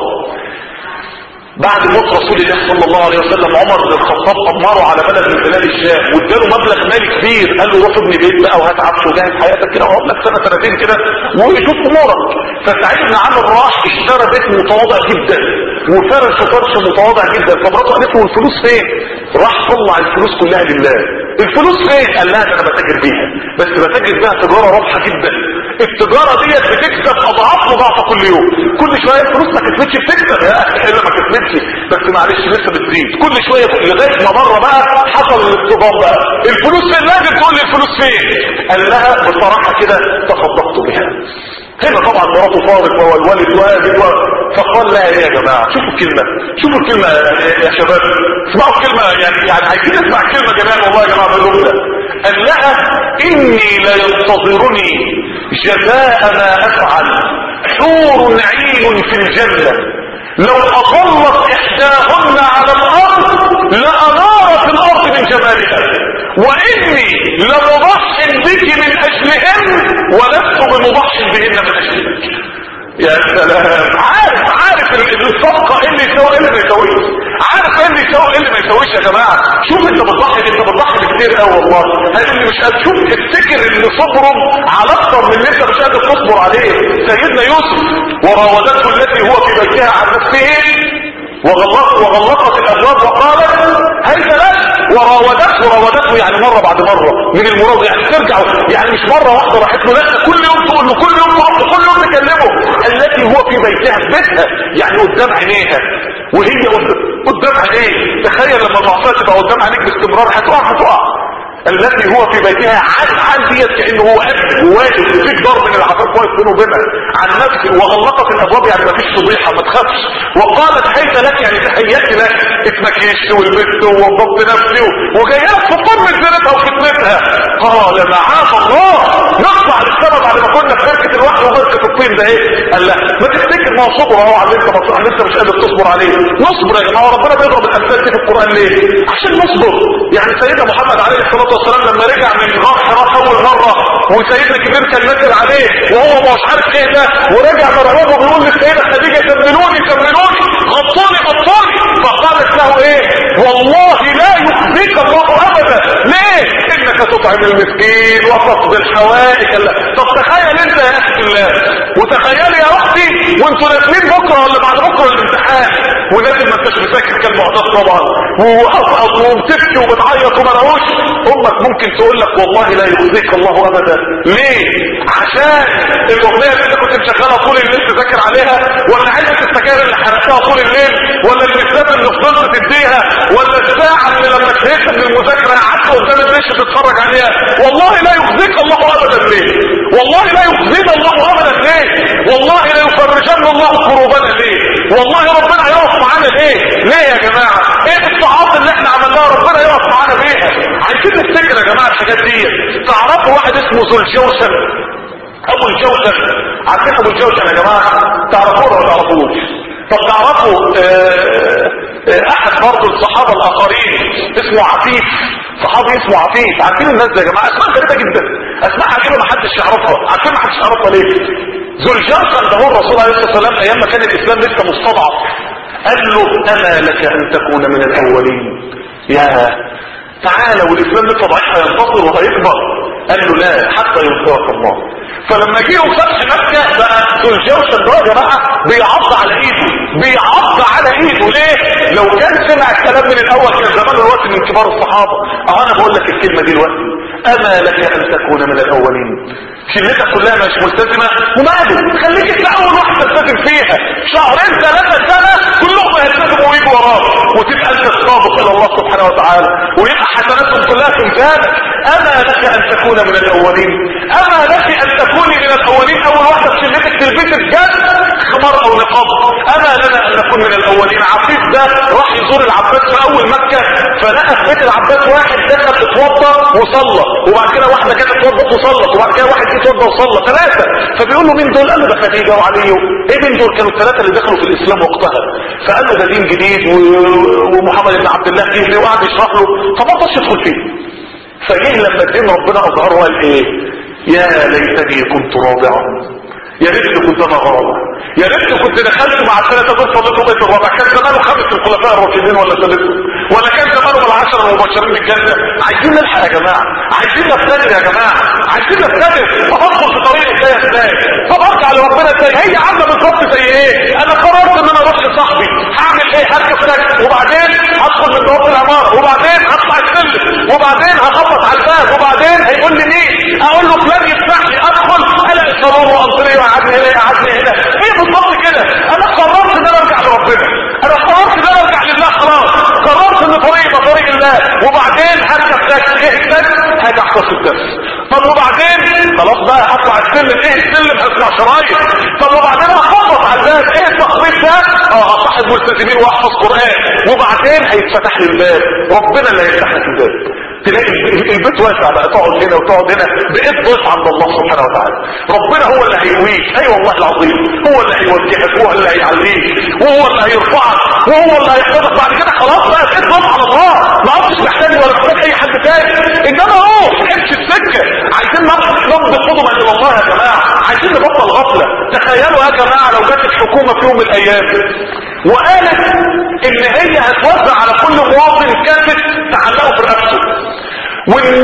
بعد موت رسول الله صلى الله عليه وسلم عمر بن الخطاب امره على بلد من بلاد الشام واداله مبلغ مالي كبير، قال له روح ابني بيت بقى وهات عفش وجهز حياتك كده واقعد لك سنه سنتين كده وشوف امورك. فسعيد بن عامر راح اشترى بيت متواضع جدا وفرش فرش متواضع جدا، فمراته قالت له الفلوس فين؟ راح طلع الفلوس كلها لله. الفلوس فين؟ قال لها ده انا بتاجر بيها، بس بتاجر بيها تجاره رابحه جدا، التجاره ديت بتكسب اضعاف مضاعفه كل يوم، كل شويه الفلوس ما كسبتش بتكسب يا اخي الا ما كسبتش بس معلش لسه بتزيد كل شويه لغايه ما مره بقى حصل الاصطدام بقى، الفلوس فين؟ لازم تقول لي الفلوس فين. قال لها بصراحه كده تصدقت بها. هنا طبعا مراته فارق والوالد واجد و... فقال لها ايه يا جماعه، شوفوا الكلمه، شوفوا الكلمه يا شباب، اسمعوا الكلمه، يعني يعني عايزين نسمع الكلمه جميعا والله يا جماعه باللغه ده. قال لها اني لينتظرني جزاء ما افعل حور عين في الجنه، لو اطلت احداهن على الارض لانارت الارض من جمالها، واني لمضحٍ بك من اجلهن ولست بمضحٍ بهن من اجلك. يا سلام، عارف عارف الصفقه ايه اللي يسوي ايه اللي ما يسويش، عارف ايه اللي يسوي ايه اللي ما يسويش يا جماعه. شوف انت بتضحي انت بتضحي كتير قوي والله، هذا اللي مش قادر. شوف افتكر ان صبرهم على اكثر من اللي انت مش قادر تصبر عليه. سيدنا يوسف وراودته التي هو في بيتها عن نفسه وغلقت وغلقت الابواب وقالت هيت لك، وراودته وراودته يعني مره بعد مره من المراد، يعني ترجع يعني مش مره واحده راحت له، لا كل يوم تقول له، كل يوم تروح له، كل يوم تكلمه. التي هو في بيتها في بيتها يعني قدام عينيها، وهي قدام عينيه. تخيل لما المعصيه تبقى قدام عينيك باستمرار هتقع هتقع. التي هو في بيتها عن عن ديت كانه هو قد وواقف وفي جدار من العذاب واقف بينه وبينها عن نفسه، وغلقت الابواب يعني ما فيش فضيحه ما تخافش، وقالت هيت لك يعني تحياتي لك، اتمكيشت ولبست ووظفت نفسي وجايه لك في قمه زينتها وخدمتها. قال معاذ الله نطلع للسما بعد ما كنا في بركه الوحي وبركه الطين ده ايه؟ قال لا ما تفتكر ما هو صبر اهو على اللي انت على انت مش قادر تصبر عليه. نصبر يا جماعه، ربنا بيضرب الامثال دي في القران ليه؟ عشان نصبر. يعني سيدنا محمد عليه الصلاه والسلام لما رجع من غار حراء اول مره وسيدنا كبير كان نزل عليه وهو مش عارف ايه ده، ورجع مرعوب وبيقول للسيده خديجه كملوني كملوني غطوني غطوني، فقالت له ايه؟ والله لا يخزيك الله ابدا. ليه؟ انك تطعم المسكين وتقضي الحوائج. طب تخيل انت يا اخي الله، وتخيل يا اختي وانتوا نازلين بكره ولا بعد بكره الامتحان، ونازل ما انتش بتذاكر كالمعتاد طبعا وقصقص وبتبكي وبتعيط وما لهوش، امك ممكن تقول لك والله لا يخزيك الله ابدا. ليه؟ عشان الاغنيه اللي انت كنت مشغلها طول الليل تذاكر عليها، ولا علبه السجاير اللي حرقتها طول الليل، ولا المكتب اللي فضلت تديها، ولا الساعه اللي لما شهيت من المذاكره قعدت قدام الدش تتفرج عليها. والله لا يخزيك الله ابدا. ليه؟ والله لا يخزينا الله ابدا. ليه؟ والله لا يفرجن الله كروبنا. ليه؟ والله ربنا يقف معانا. ليه؟ ليه يا جماعه؟ ايه الطاعات اللي احنا عملناها ربنا يقف معانا بيها؟ عايزين نفتكر يا جماعه الحاجات دي. تعرفوا واحد اسمه ذو الجوشن، ابو الجوشن؟ عارفين ابو الجوشن يا جماعه؟ تعرفوه ولا تعرفوش؟ طب تعرفوا آه آه احد برضه الصحابه الاخرين اسمه عفيف، صحابي اسمه عفيف. عارفين الناس ده يا جماعه اسماء غريبه جدا، اسماء عجيبه ما حدش يعرفها. عارفين ما حدش يعرفها ليه؟ ذو الجوشن ده هو الرسول عليه الصلاه والسلام ايام ما كان الاسلام لسه مستضعف قال له اما لك ان تكون من الاولين. يا تعالى والاسلام لسه ضعيف هينتصر وهيكبر. قال له لا حتى ينصرك الله. فلما جيهم فتح مكه بقى ذو الجوشن ده يا جماعه بيعض على ايده، بيعض على ايده. ليه؟ لو كان سمع الكلام من الاول كان زمان دلوقتي من كبار الصحابه. اه انا بقول لك الكلمه دي دلوقتي، اما لك ان تكون من الاولين. شلتك كلها مش ملتزمه وماله، خليك انت اول واحد تلتزم فيها. شهرين ثلاثه سنه كلهم هيلتزموا ويجوا وراك، وتبقى انت السابق الى الله سبحانه وتعالى، ويبقى حسناتهم كلها في ميزانك. اما لك ان تكون من الاولين، اما لك ان تكوني من الاولين. اول واحده في شلتك تلبسي بجد خمار او نقاب. اما لنا ان نكون من الاولين. عفيف ده راح يزور العباس في اول مكه، فلقى في بيت العباس واحد دخل اتوضى وصلى، وبعد كده واحده كانت اتوضت وصلت، وبعد كده واحد اتوضى وصلى، ثلاثه. فبيقول له مين دول؟ قال له ده خديجه وعلي. ايه مين دول؟ كانوا الثلاثه اللي دخلوا في الاسلام وقتها. فقال له ده دين جديد و... ومحمد بن عبد الله جه وقعد يشرح له، فما رضاش يدخل فيه. فجه لما الدين ربنا اظهره وقال ايه؟ يا ليتني كنت رابعا، يا ريت كنت انا غرابه، يا ريت كنت دخلت مع الثلاثه دول صليتوا بيت الرابع. كان زمانه خمس الخلفاء الراشدين ولا ثالثه، ولا كان زمانه العشره المبشرين بالجنه. عايزين نلحق يا جماعه، عايزين نفتكر يا جماعه، عايزين نفتكر. طب ادخل في طريق ازاي ازاي؟ طب ارجع لربنا ازاي؟ هي عامله بالظبط زي ايه؟ انا قررت ان انا اروح لصاحبي، هعمل ايه؟ هركب تاكسي، وبعدين هدخل من بوابه العماره، وبعدين هطلع السلم، وبعدين هخبط على الباب، وبعدين هيقول لي مين؟ اقول له فلان يفتح لي، ادخل الاقي صالون وانطريه وقعدني هنا قعدني هنا. ايه بالظبط كده؟ انا قررت ان انا ارجع لربنا، انا قررت ان انا ارجع لله. خلاص قررت ان طريقي يبقى طريق الله، وبعدين هركب تاكسي. ايه التاكسي؟ هاجي احفظ الدرس. طب وبعدين خلاص بقى هطلع السلم. ايه السلم؟ هسمع شرايط. طب وبعدين هخبط على الباب. ايه التخبيط ده؟ اه هصاحب ملتزمين واحفظ قران. وبعدين هيتفتح لي الباب، ربنا اللي هيفتح لك الباب. تلاقي البيت واسع بقى، تقعد هنا وتقعد هنا، بقيت ضيف عند الله سبحانه وتعالى. ربنا هو اللي هيقويك، اي والله العظيم، هو اللي هيوجهك، هو اللي هيعليك، وهو اللي هيرفعك، وهو اللي هيحفظك. بعد كده خلاص بقى بقيت ضيف على الله، ما عدتش محتاج ولا محتاج اي حد تاني. انما هو امشي السكه. عايزين نبض قدما الى الله يا جماعه، عايزين نبطل غفله. تخيلوا يا جماعه لو جت الحكومه في يوم من الايام وقالت ان هي هتوزع على كل مواطن كاسة تعلقه في رقبته، وان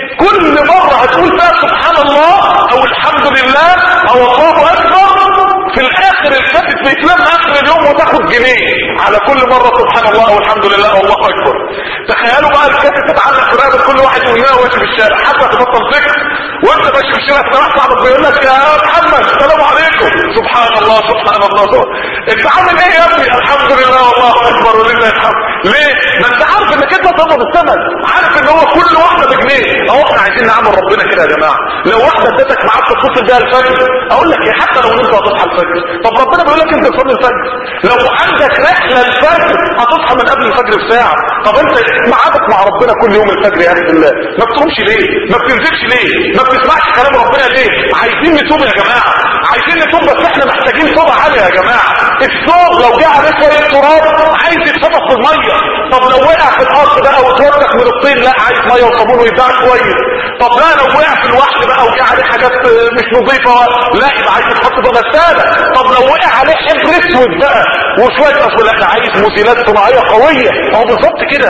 كل مرة هتقول فيها سبحان الله او الحمد لله او الله اكبر، في الاخر الكاسة بيتلم اخر اليوم وتاخد جنيه على كل مرة سبحان الله او الحمد لله او الله اكبر. تخيلوا بقى الكاسة تتعلق في رقبة كل واحد يقول لها وانت في الشارع، حتى تبطل ذكر وانت ماشي في الشارع تلاقي صاحبك بيقول لك يا محمد السلام عليكم، سبحان الله سبحان الله. انت عامل ايه يا ابني؟ الحمد لله والله اكبر ولله الحمد. ليه؟ ما انت عارف انك انت تقبض الثمن، عارف ان هو كل واحده بجنيه. اهو احنا عايزين نعمل ربنا كده يا جماعه. لو واحده ادتك معاك تتصل بيها الفجر، اقول لك ايه، حتى لو انت هتصحى الفجر، طب ربنا بيقول لك انت تصلي الفجر. لو عندك رحله الفجر هتصحى من قبل الفجر بساعه. طب انت ميعادك مع ربنا كل يوم الفجر يا رب الله، ما بتقومش ليه؟ ما بتنزلش ليه؟ ما بتسمعش كلام ربنا ليه؟ عايزين نتوب يا جماعه، عايزين نتوب، بس احنا محتاجين توبه عاليه يا جماعه. الثوب لو جه عليه شويه تراب عايز يتفتح في الميه، طب لو وقع في الارض بقى وتوسخ من الطين لا عايز ميه وصابون ويتباع كويس. طب لا لو وقع في الوحل بقى وجه عليه حاجات مش نظيفه لا يبقى عايز يتحط في غساله. طب لو وقع عليه حبر اسود بقى وشويه اصل لا عايز مزيلات صناعيه قويه. اهو بالظبط كده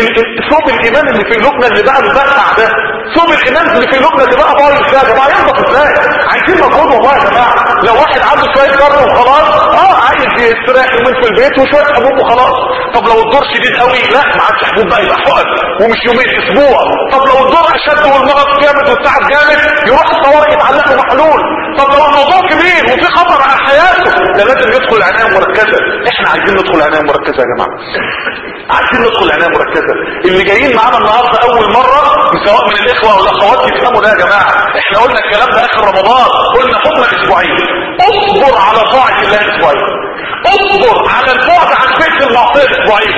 ثوب الايمان اللي في قلوبنا اللي بقى مبقع ده، ثوب الايمان اللي في قلوبنا اللي بقى بايظ ده يا جماعه ينضف ازاي؟ عايزين مجهود والله يا جماعه. لو واحد عنده شويه برد وخلاص اه عايز عايز يستريح يومين في البيت وشويه حبوب وخلاص. طب لو الدور شديد قوي، لا ما عادش حبوب بقى، يبقى حقن ومش يومين، اسبوع. طب لو الدور اشد والمرض جامد والتعب جامد، يروح الطوارئ يتعلق له محلول. طب لو الموضوع كبير وفي خطر على حياته، ده لازم يدخل عنايه مركزه. احنا عايزين ندخل عنايه مركزه يا جماعه، عايزين ندخل عنايه مركزه. اللي جايين معانا النهارده اول مره سواء من الاخوه او الاخوات يفهموا ده يا جماعه. احنا قلنا الكلام ده اخر رمضان، قلنا هم اسبوعين. اصبر على طاعه الله اسبوعين، اصبر على البعد عن بيت المعصيه اسبوعين،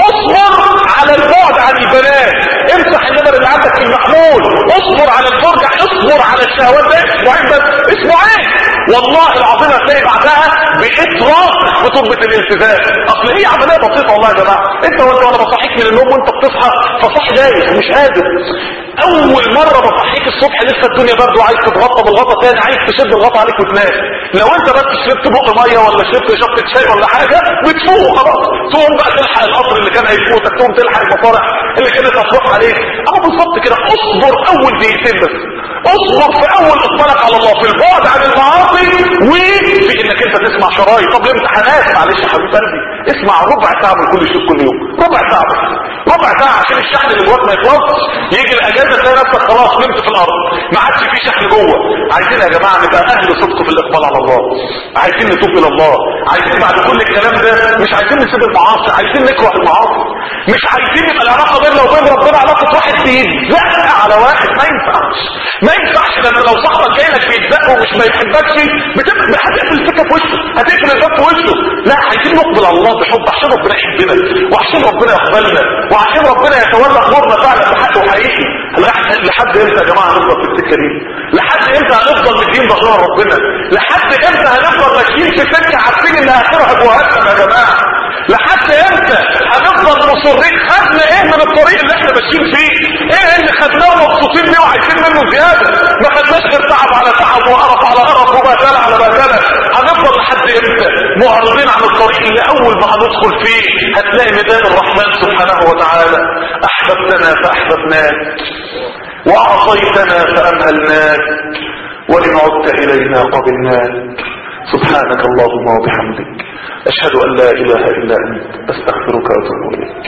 اصبر على البعد عن البنات، امسح النمر اللي عندك في المحمول، اصبر على الفرجه، اصبر على الشهوات ده اسبوعين بس، اسبوعين والله العظيم هتلاقي بعدها بقيت راسخ في تربه الالتزام. اصل هي عمليه بسيطه والله يا جماعه. انت وانت وانا بصحيك من النوم وانت بتصحى فصاحي دايخ ومش قادر، اول مره بصحيك الصبح لسه الدنيا برضه عايز تتغطى بالغطا تاني، عايز تشد الغطا عليك وتنام. لو انت بس شربت بق ميه ولا شربت شفطه شاي ولا حاجه بتفوق خلاص، تقوم بقى تلحق القطر اللي كان هيفوتك، تقوم تلحق المصالح اللي كانت هتروح عليك. اهو بالظبط كده، اصبر اول دقيقتين بس، اصبر في اول اقبالك على الله، في البعد عن المعاصي وفي انك انت تسمع شرايط. طب الامتحانات معلش يا حبيب قلبي، اسمع ربع ساعه من كل شيء كل يوم، ربع ساعه بس، ربع ساعه عشان الشحن اللي جواك ما يخلصش. يجي الاجازه تلاقي نفسك خلاص نمت في الارض، ما عادش في شحن جوه. عايزين يا جماعه نبقى اهل صدق في الاقبال على الله، عايزين نتوب الى الله، عايزين بعد كل الكلام ده مش عايزين نسيب المعاصي، عايزين نكره المعاصي، مش عايزين يبقى العلاقه بيننا وبين ربنا علاقه واحد بيتزق على واحد. ما ينفعش ما ينفعش لان لو صاحبك جاي لك بيتزق ومش ما يحبكش بتبقى هتقفل السكه في وشه، هتقفل الباب في وشه. لا، عايزين نقبل على الله بحب عشان ربنا يحبنا وعشان ربنا يقبلنا وعشان ربنا يتولى امورنا فعلا بحق وحقيقي. لحد امتى يا جماعه هنفضل في السكه دي؟ لحد امتى هنفضل مدين ظهرنا ربنا؟ لحد امتى هنفضل ماشيين في سكه عارفين ان اخرها جهنم يا جماعه؟ لحد امتى هنفضل مصرين؟ خدنا ايه من الطريق اللي احنا ماشيين فيه؟ ايه اللي خدناه ومبسوطين بيه وعايزين منه زياده؟ ما خدناش غير تعب على تعب وقرف على قرف وبهدله على بهدله. هنفضل لحد امتى معرضين عن الطريق اللي اول ما هندخل فيه هتلاقي ميدان الرحمن سبحانه وتعالى؟ احببتنا فاحببناك وعصيتنا فامهلناك وان عدت الينا قبلناك. سبحانك اللهم وبحمدك، اشهد ان لا اله الا انت، استغفرك واتوب اليك.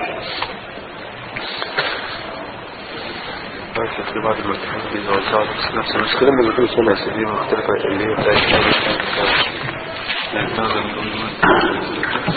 في بعض المتحدثين بيوزعوا نفس المشكلة من كل سنة سنين مختلفة اللي هي بتاعت